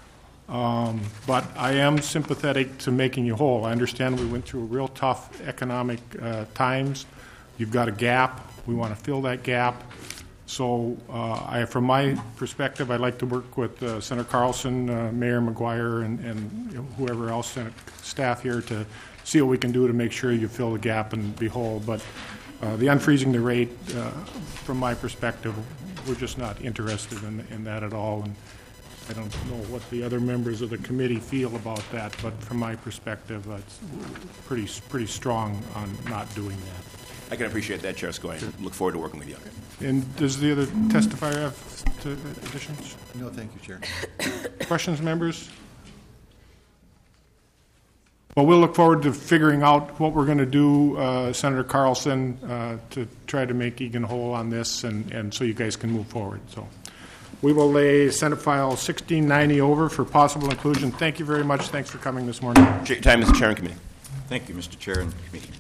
Um, but I am sympathetic to making you whole. I understand we went through real tough economic uh, times. You've got a gap. We want to fill that gap. So uh, I, from my perspective, I'd like to work with uh, Senator Carlson, uh, Mayor McGuire, and, and you know, whoever else, Senate staff here, to see what we can do to make sure you fill the gap and be whole. But uh, the unfreezing the rate, uh, from my perspective, we're just not interested in, in that at all. And I don't know what the other members of the committee feel about that, but from my perspective, uh, it's pretty pretty strong on not doing that. I can appreciate that, Chair Scoy. Look forward to working with you. And does the other testifier have to additions? No, thank you, Chair. Questions, members? Well, we'll look forward to figuring out what we're going to do, uh, Senator Carlson, uh, to try to make Egan whole on this, and, and so you guys can move forward. So we will lay Senate File sixteen ninety over for possible inclusion. Thank you very much. Thanks for coming this morning. Time, Mister Chair and Committee. Thank you, Mister Chair and Committee.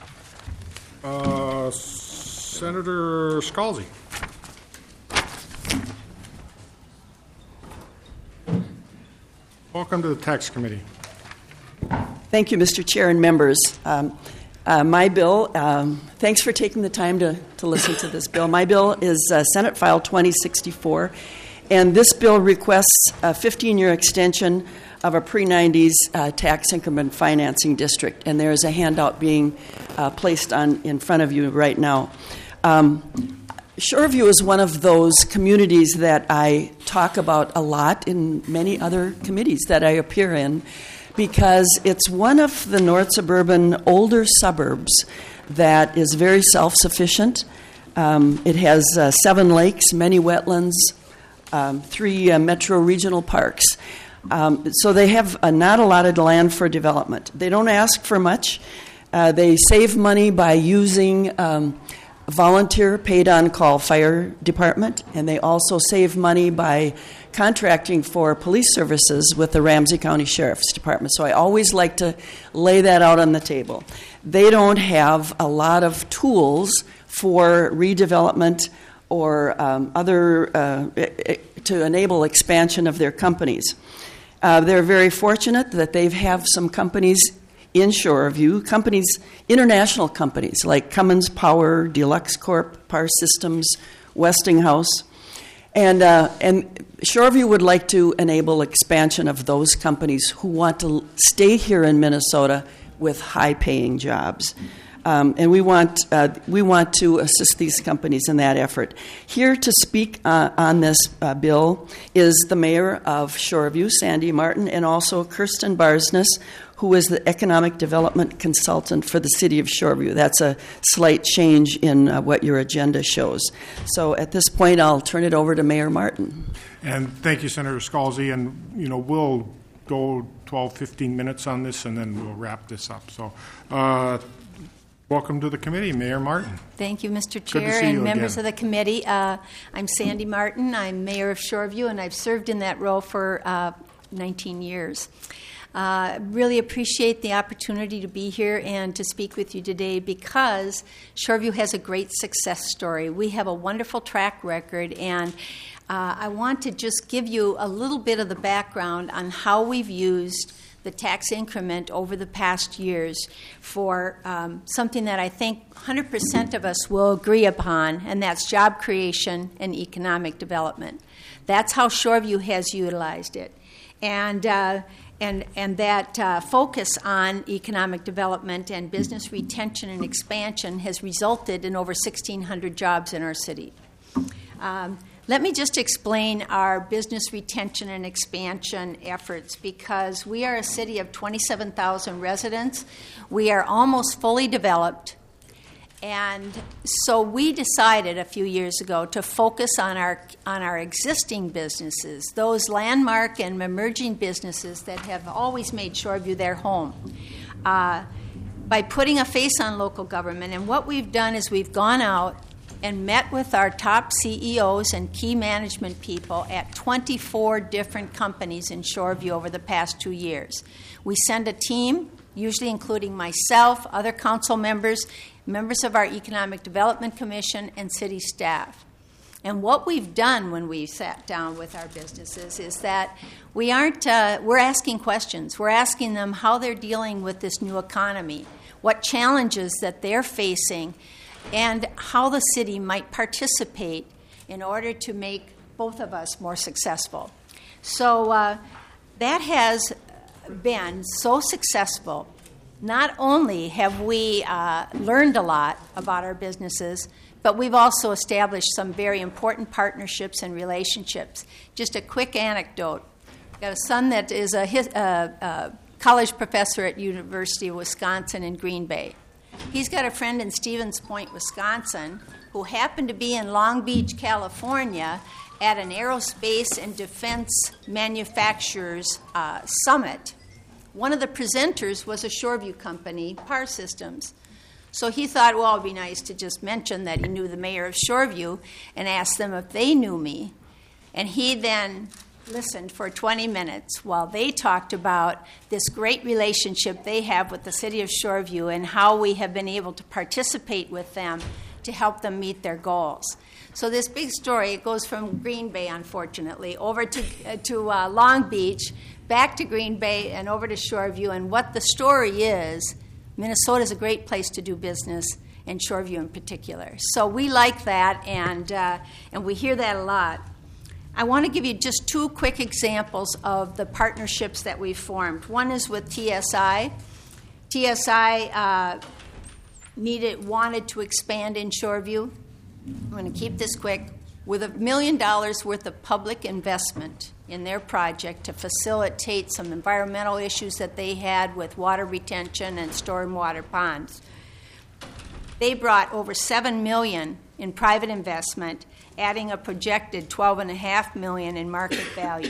Uh, Senator Scalzi. Welcome to the Tax Committee. Thank you, Mister Chair and members. Um, uh, my bill, um, thanks for taking the time to, to listen to this bill. My bill is uh, Senate File twenty sixty-four, and this bill requests a fifteen-year extension of a pre-nineties uh, tax increment financing district, and there is a handout being uh, placed on in front of you right now. Um, Shoreview is one of those communities that I talk about a lot in many other committees that I appear in, because it's one of the north suburban older suburbs that is very self-sufficient. Um, it has uh, seven lakes, many wetlands, um, three uh, metro regional parks. Um, so they have uh, not a lot of land for development. They don't ask for much. Uh, they save money by using um, volunteer paid on-call fire department, and they also save money by contracting for police services with the Ramsey County Sheriff's Department. So I always like to lay that out on the table. They don't have a lot of tools for redevelopment or um, other uh, to enable expansion of their companies. Uh, they're very fortunate that they have some companies in Shoreview, companies, international companies like Cummins Power, Deluxe Corp, Power Systems, Westinghouse. And, uh, and Shoreview would like to enable expansion of those companies who want to stay here in Minnesota with high-paying jobs. Um, and we want, uh, we want to assist these companies in that effort. Here to speak uh, on this uh, bill is the mayor of Shoreview, Sandy Martin, and also Kirsten Barsness, who is the economic development consultant for the city of Shoreview. That's a slight change in uh, what your agenda shows. So at this point, I'll turn it over to Mayor Martin. And thank you, Senator Scalzi. And, you know, we'll go twelve, fifteen minutes on this, and then we'll wrap this up. So uh, welcome to the committee, Mayor Martin. Thank you, Mister Good to Chair see and you members again. of the committee. Uh, I'm Sandy Martin. I'm mayor of Shoreview, and I've served in that role for uh, nineteen years. Uh, really appreciate the opportunity to be here and to speak with you today because Shoreview has a great success story. We have a wonderful track record, and uh, I want to just give you a little bit of the background on how we've used the tax increment over the past years for um, something that I think one hundred percent of us will agree upon, and that's job creation and economic development. That's how Shoreview has utilized it. And uh, and and that uh, focus on economic development and business retention and expansion has resulted in over sixteen hundred jobs in our city. Um, Let me just explain our business retention and expansion efforts because we are a city of twenty-seven thousand residents. We are almost fully developed. And so we decided a few years ago to focus on our on our existing businesses, those landmark and emerging businesses that have always made Shoreview their home, uh, by putting a face on local government. And what we've done is we've gone out and met with our top C E Os and key management people at twenty-four different companies in Shoreview over the past two years. We send a team, usually including myself, other council members, members of our Economic Development Commission, and city staff. And what we've done when we sat down with our businesses is that we aren't, uh, we're asking questions. We're asking them how they're dealing with this new economy, what challenges that they're facing, and how the city might participate in order to make both of us more successful. So uh, that has been so successful. Not only have we uh, learned a lot about our businesses, but we've also established some very important partnerships and relationships. Just a quick anecdote. I've got a son that is a, his, uh, uh, college professor at University of Wisconsin in Green Bay. He's got a friend in Stevens Point, Wisconsin, who happened to be in Long Beach, California, at an aerospace and defense manufacturers uh, summit. One of the presenters was a Shoreview company, Par Systems. So he thought, well, it would be nice to just mention that he knew the mayor of Shoreview and ask them if they knew me. And he then listened for twenty minutes while they talked about this great relationship they have with the city of Shoreview and how we have been able to participate with them to help them meet their goals. So this big story, it goes from Green Bay, unfortunately, over to, uh, to uh, Long Beach, back to Green Bay, and over to Shoreview. And what the story is, Minnesota is a great place to do business, and Shoreview in particular. So we like that, and uh, and we hear that a lot. I want to give you just two quick examples of the partnerships that we've formed. One is with T S I. T S I uh, needed, wanted to expand in Shoreview. I'm going to keep this quick. With a million dollars worth of public investment in their project to facilitate some environmental issues that they had with water retention and stormwater ponds. They brought over seven million dollars in private investment, adding a projected twelve point five million dollars in market value.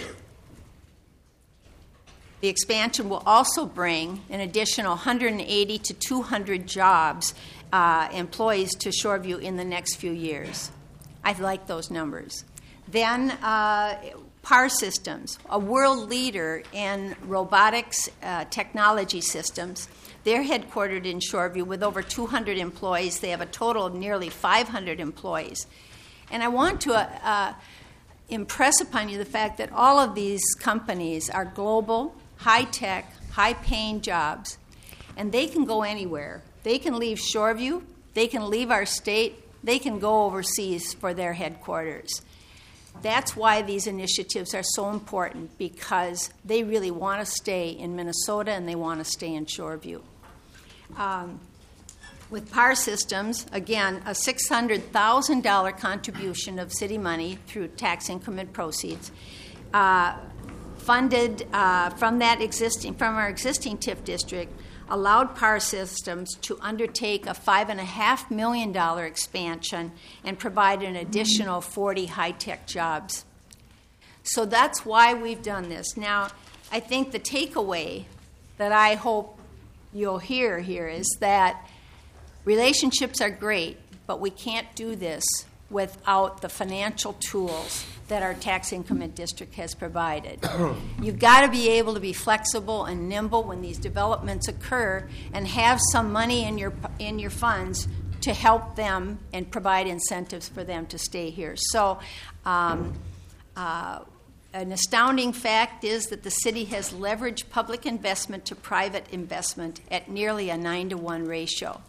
The expansion will also bring an additional one hundred eighty to two hundred jobs, uh, employees to Shoreview in the next few years. I like those numbers. Then uh, Par Systems, a world leader in robotics uh, technology systems. They're headquartered in Shoreview with over two hundred employees. They have a total of nearly five hundred employees. And I want to uh, uh, impress upon you the fact that all of these companies are global, high-tech, high-paying jobs, and they can go anywhere. They can leave Shoreview. They can leave our state. They can go overseas for their headquarters. That's why these initiatives are so important, because they really want to stay in Minnesota and they want to stay in Shoreview. Um, with Par Systems, again, a six hundred thousand dollars contribution of city money through tax increment proceeds, uh, funded uh, from that existing from our existing TIF district, allowed Power Systems to undertake a five and a half million dollar expansion and provide an additional forty high-tech jobs. So that's why we've done this. Now, I think the takeaway that I hope you'll hear here is that relationships are great, but we can't do this without the financial tools that our tax increment district has provided. You've got to be able to be flexible and nimble when these developments occur and have some money in your in your funds to help them and provide incentives for them to stay here. So um, uh, an astounding fact is that the city has leveraged public investment to private investment at nearly a nine to one ratio.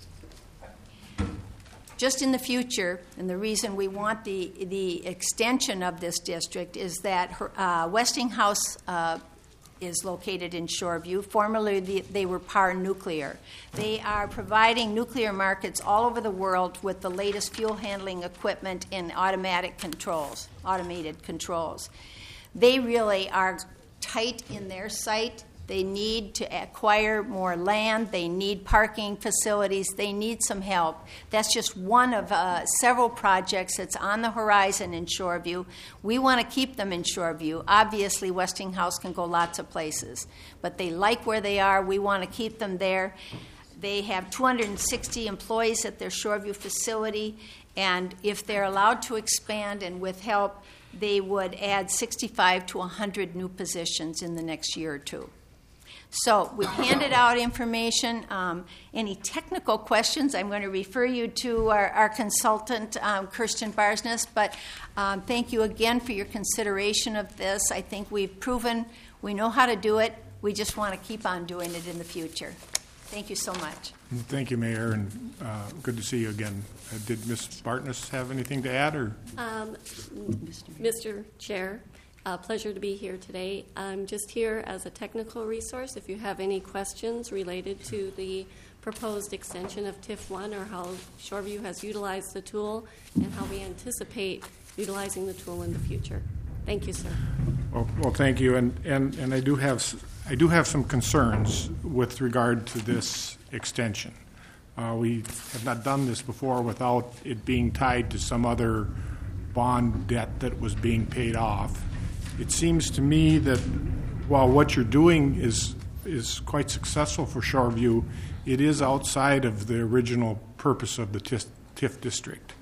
Just in the future, and the reason we want the, the extension of this district is that uh, Westinghouse uh, is located in Shoreview. Formerly, the, they were Par Nuclear. They are providing nuclear markets all over the world with the latest fuel handling equipment and automatic controls, automated controls. They really are tight in their site. They need to acquire more land. They need parking facilities. They need some help. That's just one of uh, several projects that's on the horizon in Shoreview. We want to keep them in Shoreview. Obviously, Westinghouse can go lots of places, but they like where they are. We want to keep them there. They have two hundred sixty employees at their Shoreview facility, and if they're allowed to expand and with help, they would add sixty-five to one hundred new positions in the next year or two. So we've handed out information. Um, any technical questions, I'm going to refer you to our, our consultant, um, Kirsten Barsness. But um, thank you again for your consideration of this. I think we've proven we know how to do it. We just want to keep on doing it in the future. Thank you so much. Thank you, Mayor, and uh, good to see you again. Uh, did Miz Bartness have anything to add? Or um, Mister Chair, a pleasure to be here today. I'm just here as a technical resource. If you have any questions related to the proposed extension of TIF one or how Shoreview has utilized the tool and how we anticipate utilizing the tool in the future. Thank you, sir. Well, well thank you, and, and, and I do have I do have some concerns with regard to this extension. Uh, we have not done this before without it being tied to some other bond debt that was being paid off. It seems to me that while what you're doing is is quite successful for Shoreview, it is outside of the original purpose of the TIF district.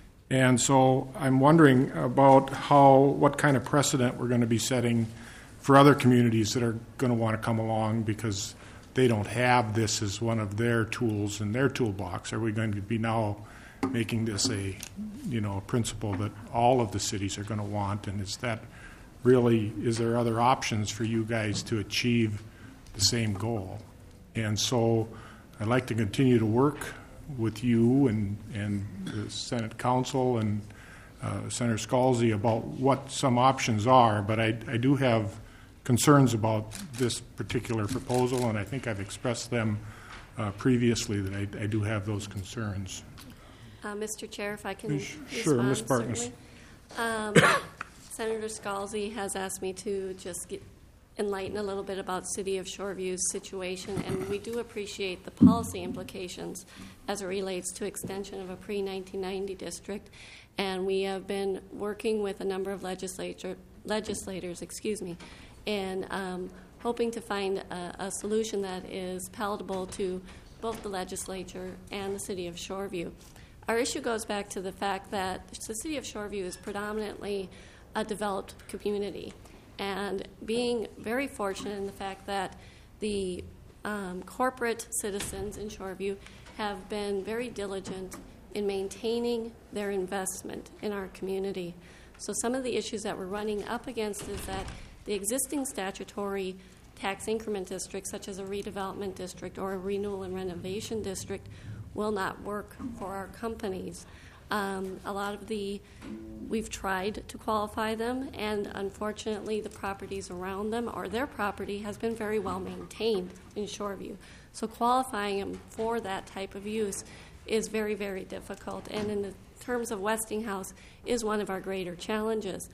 And so I'm wondering about how, what kind of precedent we're going to be setting for other communities that are going to want to come along because they don't have this as one of their tools in their toolbox. Are we going to be now making this a, you know, a principle that all of the cities are going to want? And is that really, is there other options for you guys to achieve the same goal? And so I'd like to continue to work with you and, and the Senate Council and uh, Senator Scalzi about what some options are, but I, I do have concerns about this particular proposal, and I think I've expressed them uh, previously that I, I do have those concerns. Uh, Mister Chair, if I can Sure, Miz Bartness. Um, Senator Scalzi has asked me to just get, enlighten a little bit about City of Shoreview's situation, and we do appreciate the policy implications as it relates to extension of a pre nineteen ninety district. And we have been working with a number of legislature, legislators, excuse me, and um, hoping to find a, a solution that is palatable to both the legislature and the City of Shoreview. Our issue goes back to the fact that the City of Shoreview is predominantly a developed community, and being very fortunate in the fact that the um, corporate citizens in Shoreview have been very diligent in maintaining their investment in our community. So some of the issues that we're running up against is that the existing statutory tax increment districts, such as a redevelopment district or a renewal and renovation district, will not work for our companies. Um, a lot of the, we've tried to qualify them, and unfortunately the properties around them or their property has been very well maintained in Shoreview. So qualifying them for that type of use is very, very difficult, and in the terms of Westinghouse is one of our greater challenges.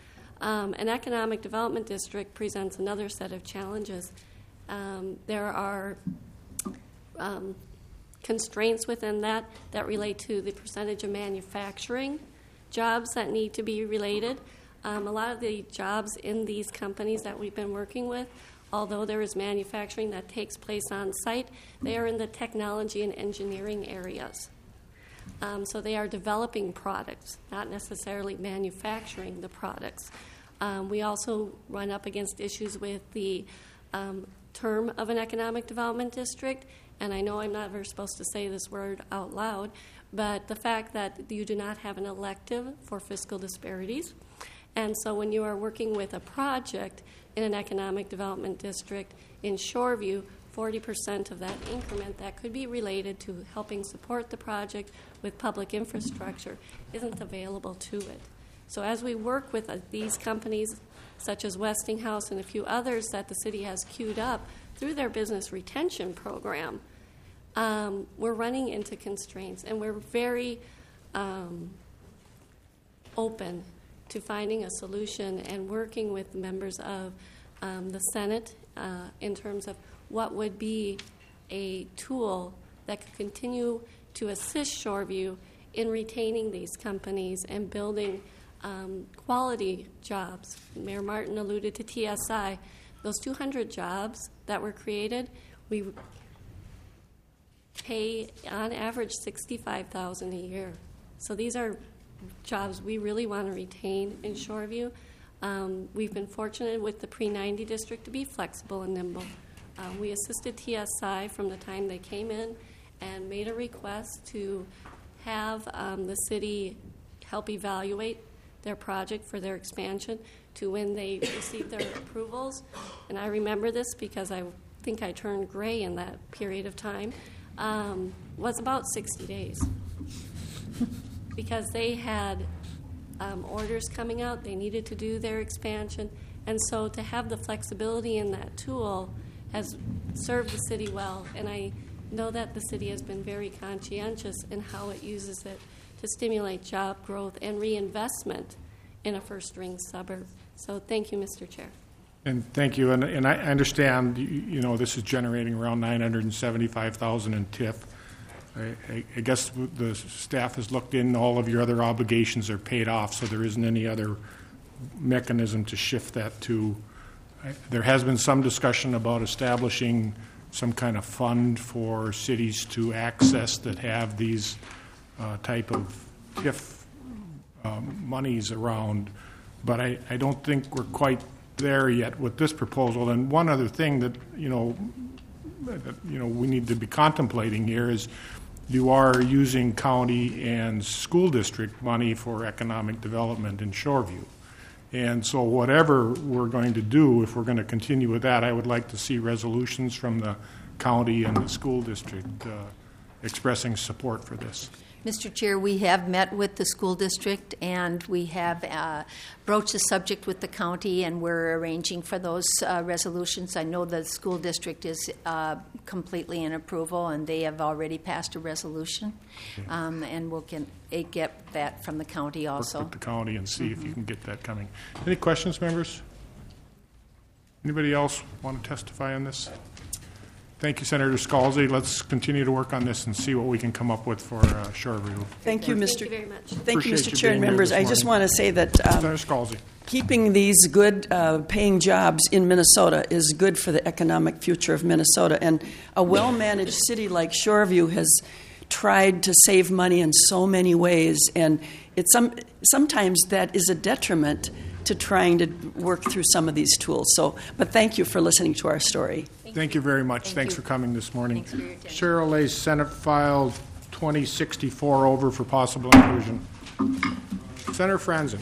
Um, an economic development district presents another set of challenges. Um, there are um, constraints within that that relate to the percentage of manufacturing jobs that need to be related. Um, a lot of the jobs in these companies that we've been working with, although there is manufacturing that takes place on site, they are in the technology and engineering areas. Um, so they are developing products, not necessarily manufacturing the products. Um, we also run up against issues with the um, term of an economic development district, and I know I'm not ever supposed to say this word out loud, but the fact that you do not have an elective for fiscal disparities. And so when you are working with a project in an economic development district in Shoreview, forty percent of that increment that could be related to helping support the project with public infrastructure isn't available to it. So as we work with uh, these companies, such as Westinghouse and a few others that the city has queued up through their business retention program, um, we're running into constraints, and we're very um, open to finding a solution and working with members of um, the Senate uh, in terms of what would be a tool that could continue to assist Shoreview in retaining these companies and building um, quality jobs. Mayor Martin alluded to T S I. Those two hundred jobs that were created, we pay on average sixty-five thousand dollars a year. So these are jobs we really want to retain in Shoreview. Um, we've been fortunate with the pre ninety district to be flexible and nimble. Um, we assisted T S I from the time they came in and made a request to have um, the city help evaluate their project for their expansion to when they received their approvals. And I remember this because I think I turned gray in that period of time, um, was about sixty days. Because they had um, orders coming out, they needed to do their expansion, and so to have the flexibility in that tool has served the city well, and I know that the city has been very conscientious in how it uses it to stimulate job growth and reinvestment in a first-ring suburb. So thank you, Mister Chair. And thank you, and, and I understand, you, you know, this is generating around nine hundred seventy-five thousand dollars in T I F. I, I guess the staff has looked in, all of your other obligations are paid off, so there isn't any other mechanism to shift that to. I, there has been some discussion about establishing some kind of fund for cities to access that have these uh, type of T I F um, monies around, but I, I don't think we're quite there yet with this proposal. And one other thing that, you know, that, you know, we need to be contemplating here is you are using county and school district money for economic development in Shoreview. And so whatever we're going to do, if we're going to continue with that, I would like to see resolutions from the county and the school district uh, expressing support for this. Mister Chair, we have met with the school district, and we have uh, broached the subject with the county, and we're arranging for those uh, resolutions. I know the school district is uh, completely in approval, and they have already passed a resolution, um, and we'll get, get that from the county also. Work with the county and see Mm-hmm. if you can get that coming. Any questions, members? Anybody else want to testify on this? Thank you, Senator Scalzi. Let's continue to work on this and see what we can come up with for uh, Shoreview. Thank you, Mister Thank you very much. Thank you, Mister you Chair and being here members. this I just morning. want to say that um, Senator Scalzi. keeping these good uh, paying jobs in Minnesota is good for the economic future of Minnesota. And a well-managed city like Shoreview has tried to save money in so many ways, and it's some, sometimes that is a detriment to trying to work through some of these tools. So, but thank you for listening to our story. Thank, Thank you very much. Thank Thanks you. for coming this morning. Thanks for your attention. Cheryl lays Senate File twenty sixty-four over for possible inclusion. Senator Franzen.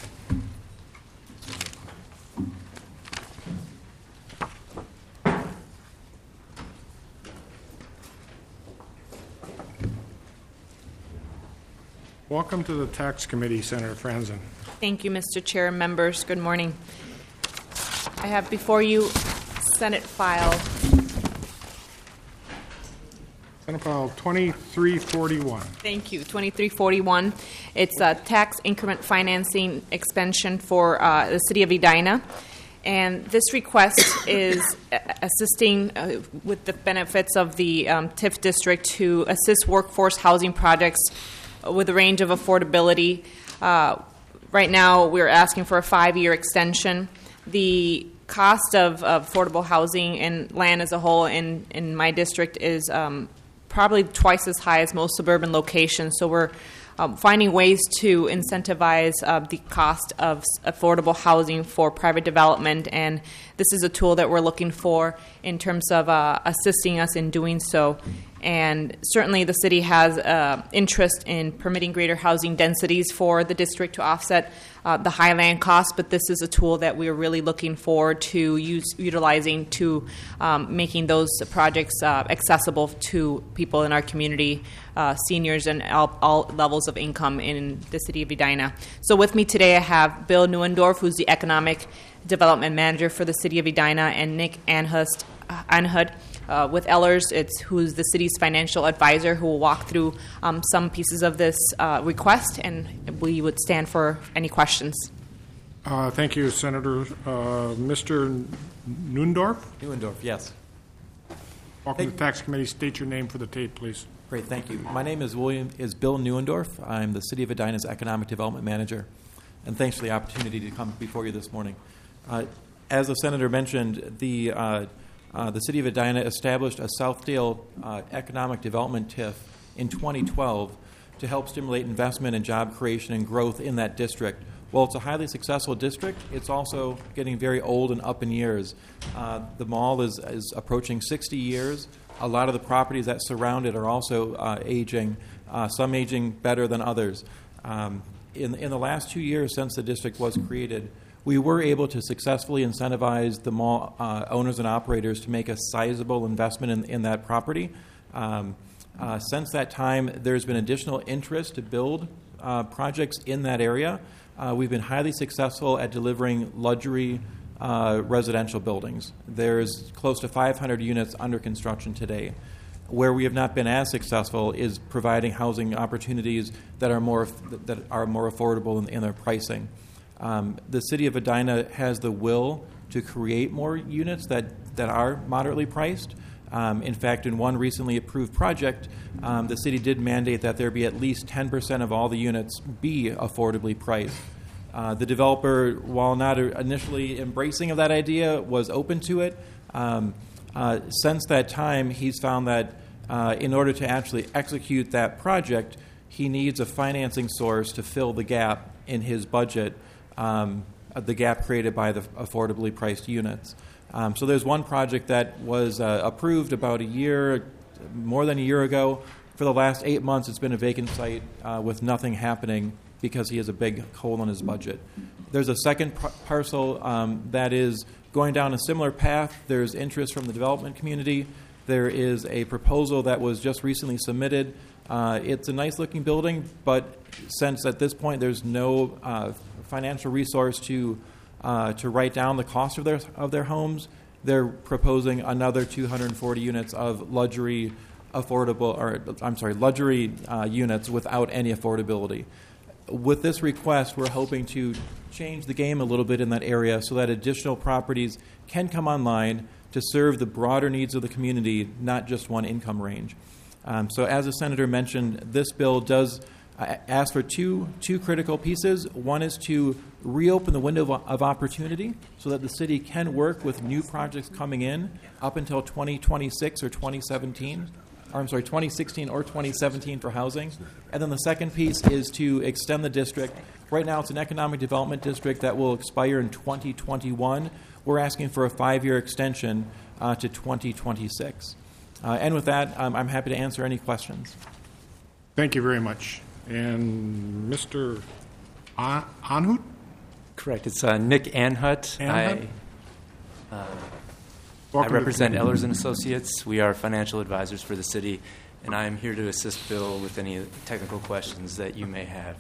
Welcome to the Tax Committee, Senator Franzen. Thank you, Mister Chair and members. Good morning. I have before you Senate File Senate File twenty-three forty-one. Thank you. twenty-three forty-one. It's a tax increment financing expansion for uh, the city of Edina. And this request is assisting uh, with the benefits of the um, T I F district to assist workforce housing projects with a range of affordability. Uh, right now, we're asking for a five-year extension. The cost of, of affordable housing and land as a whole in, in my district is um, probably twice as high as most suburban locations. So we're Um, finding ways to incentivize uh, the cost of affordable housing for private development, and this is a tool that we're looking for in terms of uh, assisting us in doing so. And certainly the city has uh, interest in permitting greater housing densities for the district to offset uh, the high land costs, but this is a tool that we're really looking forward to use, utilizing to um, making those projects uh, accessible to people in our community, uh, seniors and all, all levels of income in the city of Edina. So with me today I have Bill Neuendorf, who's the Economic Development Manager for the city of Edina, and Nick Anhust, uh, Anhud, Uh, with Ellers, it's who's the city's financial advisor, who will walk through um, some pieces of this uh, request, and we would stand for any questions. Uh, thank you, Senator. Uh, Mister Neuendorf? Neuendorf, yes. Welcome Thank to the Tax Committee. State your name for the tape, please. Great, thank you. My name is William is Bill Neuendorf. I'm the City of Edina's Economic Development Manager, and thanks for the opportunity to come before you this morning. Uh, as the Senator mentioned, the uh, Uh, the City of Edina established a Southdale uh, Economic Development T I F in twenty twelve to help stimulate investment and job creation and growth in that district. While it's a highly successful district, it's also getting very old and up in years. Uh, the mall is, is approaching sixty years. A lot of the properties that surround it are also uh, aging, uh, some aging better than others. Um, in, in the last two years since the district was created, we were able to successfully incentivize the mall uh, owners and operators to make a sizable investment in, in that property. Um, uh, since that time, there's been additional interest to build uh, projects in that area. Uh, we've been highly successful at delivering luxury uh, residential buildings. There's close to five hundred units under construction today. Where we have not been as successful is providing housing opportunities that are more that are more affordable in, in their pricing. Um, the City of Edina has the will to create more units that, that are moderately priced. Um, in fact, in one recently approved project, um, the city did mandate that there be at least ten percent of all the units be affordably priced. Uh, the developer, while not initially embracing of that idea, was open to it. Um, uh, since that time, he's found that uh, in order to actually execute that project, he needs a financing source to fill the gap in his budget. Um, the gap created by the affordably priced units. Um, so there's one project that was uh, approved about a year, more than a year ago. For the last eight months, it's been a vacant site uh, with nothing happening because he has a big hole in his budget. There's a second par- parcel um, that is going down a similar path. There's interest from the development community. There is a proposal that was just recently submitted. Uh, it's a nice-looking building, but since at this point there's no uh, financial resource to uh, to write down the cost of their of their homes, they're proposing another two hundred forty units of luxury affordable, or I'm sorry, luxury uh, units without any affordability. With this request, we're hoping to change the game a little bit in that area so that additional properties can come online to serve the broader needs of the community, not just one income range. Um, so as the Senator mentioned, this bill does uh, ask for two, two critical pieces. One is to reopen the window of, of opportunity so that the city can work with new projects coming in up until twenty twenty-six or twenty seventeen. Or I'm sorry, twenty sixteen or twenty seventeen for housing. And then the second piece is to extend the district. Right now it's an economic development district that will expire in twenty twenty-one. We're asking for a five-year extension uh, to twenty twenty-six. Uh, and with that, um, I'm happy to answer any questions. Thank you very much. And Mister An- Anhut? Correct. It's uh, Nick Anhut. Anhut? I, uh, I Welcome to represent the- Ellers and Associates. We are financial advisors for the city, and I am here to assist Bill with any technical questions that you may have.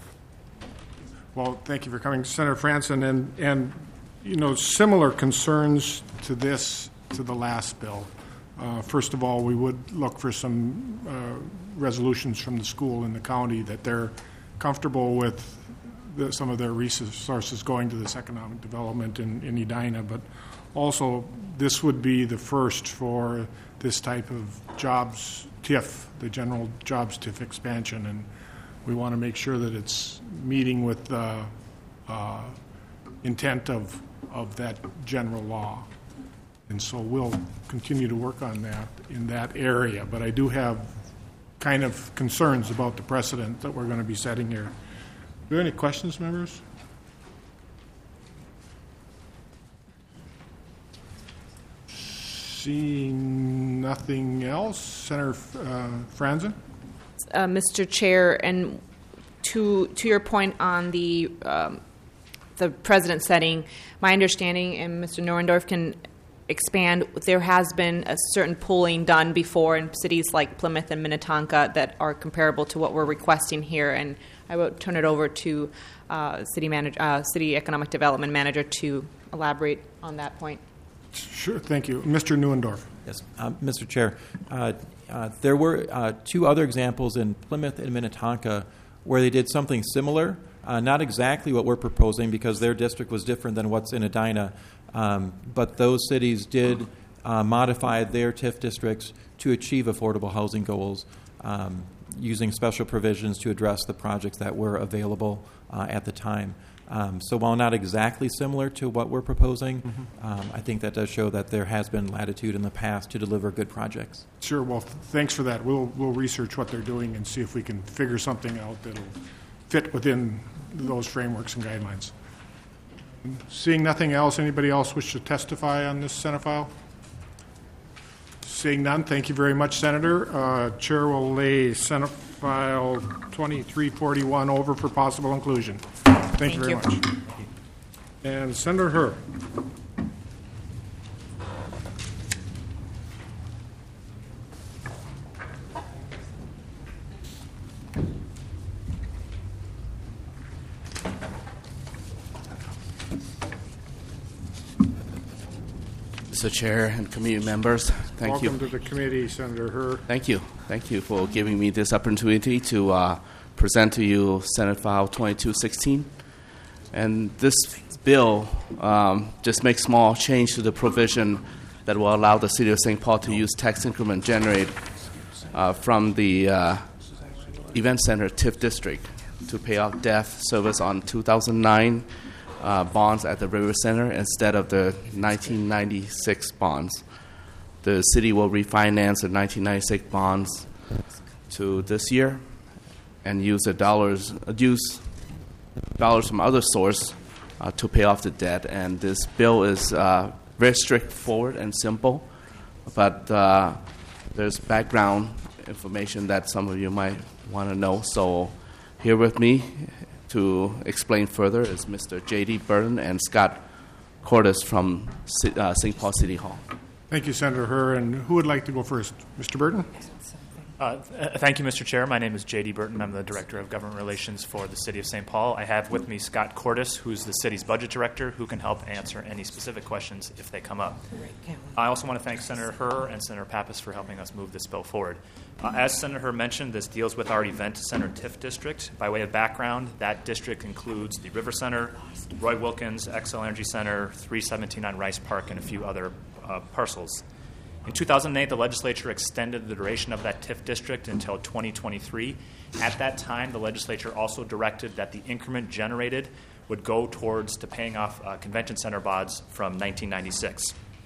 Well, thank you for coming, Senator Franson. And, and you know, similar concerns to this, to the last bill. Uh, First of all, we would look for some uh, resolutions from the school and the county that they're comfortable with the, some of their resources going to this economic development in, in Edina, but also this would be the first for this type of jobs T I F, the general jobs T I F expansion, and we want to make sure that it's meeting with the uh, intent of, of that general law. And so we'll continue to work on that in that area, but I do have kind of concerns about the precedent that we're going to be setting here. Are there any questions, members? Seeing nothing else, Senator uh, Franzen? Uh, Mister Chair, and to to your point on the um, the precedent setting, my understanding, and Mister Neuendorf can expand, there has been a certain pooling done before in cities like Plymouth and Minnetonka that are comparable to what we're requesting here, and I will turn it over to uh, City Manager, uh, City Economic Development Manager to elaborate on that point. Sure, thank you. Mister Neuendorf. Yes, um, Mister Chair. Uh, uh, there were uh, two other examples in Plymouth and Minnetonka where they did something similar, uh, not exactly what we're proposing because their district was different than what's in Edina, um, but those cities did uh, modify their T I F districts to achieve affordable housing goals um, using special provisions to address the projects that were available uh, at the time. Um, so while not exactly similar to what we're proposing, mm-hmm. um, I think that does show that there has been latitude in the past to deliver good projects. Sure. Well, th- thanks for that. We'll we'll research what they're doing and see if we can figure something out that'll fit within those frameworks and guidelines. Seeing nothing else, anybody else wish to testify on this Senate file? Seeing none, thank you very much, Senator. Uh, Chair will lay Senate File twenty-three forty-one over for possible inclusion. Thank, Thank you very you. much. And Senator Herr. Mister Chair and committee members, thank Welcome you. to the committee, Senator Herr. Thank you. Thank you for giving me this opportunity to uh, present to you Senate File twenty-two sixteen. And this bill um, just makes small change to the provision that will allow the City of Saint Paul to use tax increment generated uh, from the uh, Event Center T I F district to pay off debt service on two thousand nine uh, bonds at the River Center instead of the nineteen ninety-six bonds. The city will refinance the nineteen ninety-six bonds to this year and use the dollars use dollars from other source uh, to pay off the debt. And this bill is uh, very straightforward and simple, but uh, there's background information that some of you might want to know. So here with me to explain further is Mister J D Burton and Scott Cordes from uh, Saint Paul City Hall. Thank you, Senator Herr. And who would like to go first? Mister Burton? Uh, th- thank you, Mister Chair. My name is J D Burton. I'm the Director of Government Relations for the City of Saint Paul. I have with me Scott Cordes, who's the city's budget director, who can help answer any specific questions if they come up. I also want to thank Senator Herr and Senator Pappas for helping us move this bill forward. Uh, as Senator Herr mentioned, this deals with our Event Center T I F district. By way of background, that district includes the River Center, Roy Wilkins, Xcel Energy Center, three seventeen on Rice Park, and a few other uh, parcels. In two thousand eight, the legislature extended the duration of that T I F district until twenty twenty-three. At that time, the legislature also directed that the increment generated would go towards to paying off uh, convention center bonds from nineteen ninety-six.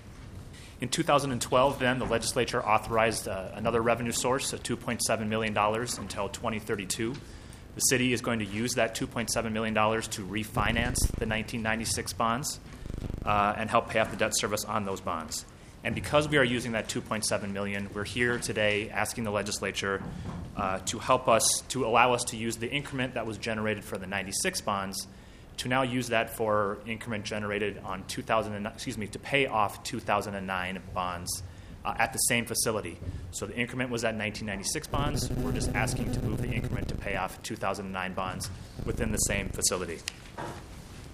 In two thousand twelve, then, the legislature authorized uh, another revenue source of two point seven million dollars until twenty thirty-two. The city is going to use that two point seven million dollars to refinance the nineteen ninety-six bonds uh, and help pay off the debt service on those bonds. And because we are using that two point seven million dollars, we're here today asking the legislature uh, to help us, to allow us to use the increment that was generated for the ninety-six bonds, to now use that for increment generated on two thousand, excuse me, to pay off two thousand nine bonds uh, at the same facility. So the increment was at nineteen ninety-six bonds. We're just asking to move the increment to pay off two thousand nine bonds within the same facility.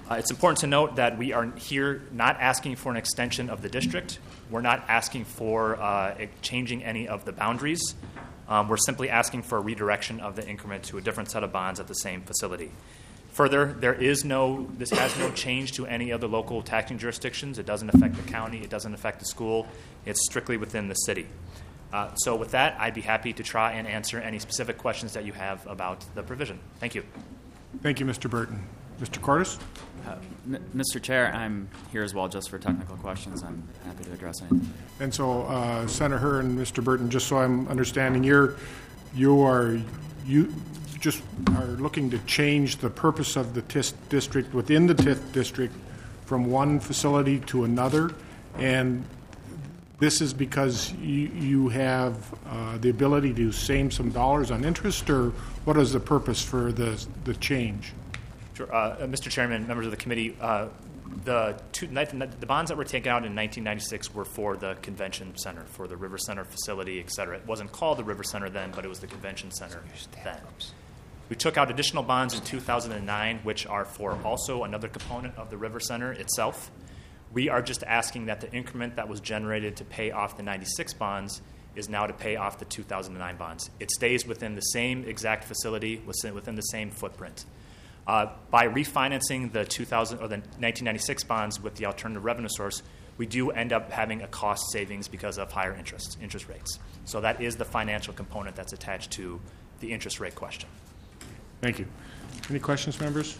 Uh, it's important to note that we are here not asking for an extension of the district. We're not asking for uh, changing any of the boundaries. Um, we're simply asking for a redirection of the increment to a different set of bonds at the same facility. Further, there is no, this has no change to any other local taxing jurisdictions. It doesn't affect the county. It doesn't affect the school. It's strictly within the city. Uh, so with that, I'd be happy to try and answer any specific questions that you have about the provision. Thank you. Thank you, Mister Burton. Mister Cordes? Uh, M- Mister Chair, I'm here as well just for technical questions. I'm happy to address anything. And so, uh, Senator and Mister Burton, just so I'm understanding, you're, you are you just are looking to change the purpose of the T I S district within the T I S district from one facility to another, and this is because you, you have uh, the ability to save some dollars on interest, or what is the purpose for the the change? Sure. Uh, Mister Chairman, members of the committee, uh, the, two, the bonds that were taken out in nineteen ninety-six were for the convention center, for the River Center facility, et cetera. It wasn't called the River Center then, but it was the convention center then. We took out additional bonds in two thousand nine, which are for also another component of the River Center itself. We are just asking that the increment that was generated to pay off the ninety-six bonds is now to pay off the two thousand nine bonds. It stays within the same exact facility, within the same footprint. Uh, by refinancing the two thousand or the nineteen ninety-six bonds with the alternative revenue source, we do end up having a cost savings because of higher interest interest rates. So that is the financial component that's attached to the interest rate question. Thank you. Any questions, members?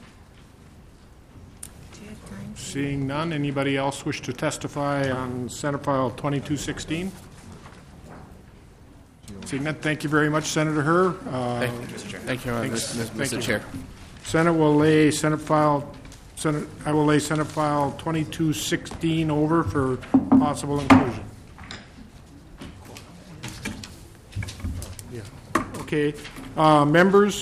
Seeing none, anybody else wish to testify on Senate File twenty-two sixteen? Seeing none, thank you very much, Senator Herr. Uh, Thank you, Mister Chair. Thank you, thanks. Mister Thank you. Chair. Senate will lay Senate File, Senate, I will lay Senate File twenty-two sixteen over for possible inclusion. Yeah. Okay. Uh, members,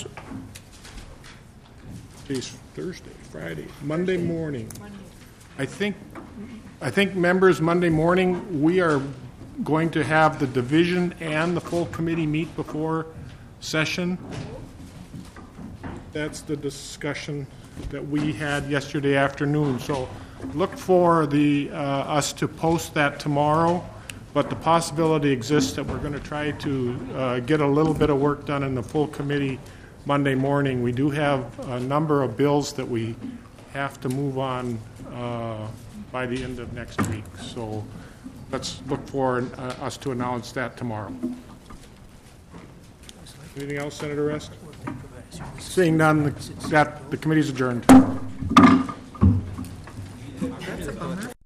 today's Thursday, Friday, Monday morning. I think, I think members, Monday morning, we are going to have the division and the full committee meet before session. That's the discussion that we had yesterday afternoon. So look for the uh, us to post that tomorrow, but the possibility exists that we're going to try to uh, get a little bit of work done in the full committee Monday morning. We do have a number of bills that we have to move on uh, by the end of next week. So let's look for uh, us to announce that tomorrow. Anything else, Senator Rest? Seeing none, that the committee is adjourned. That's a bummer.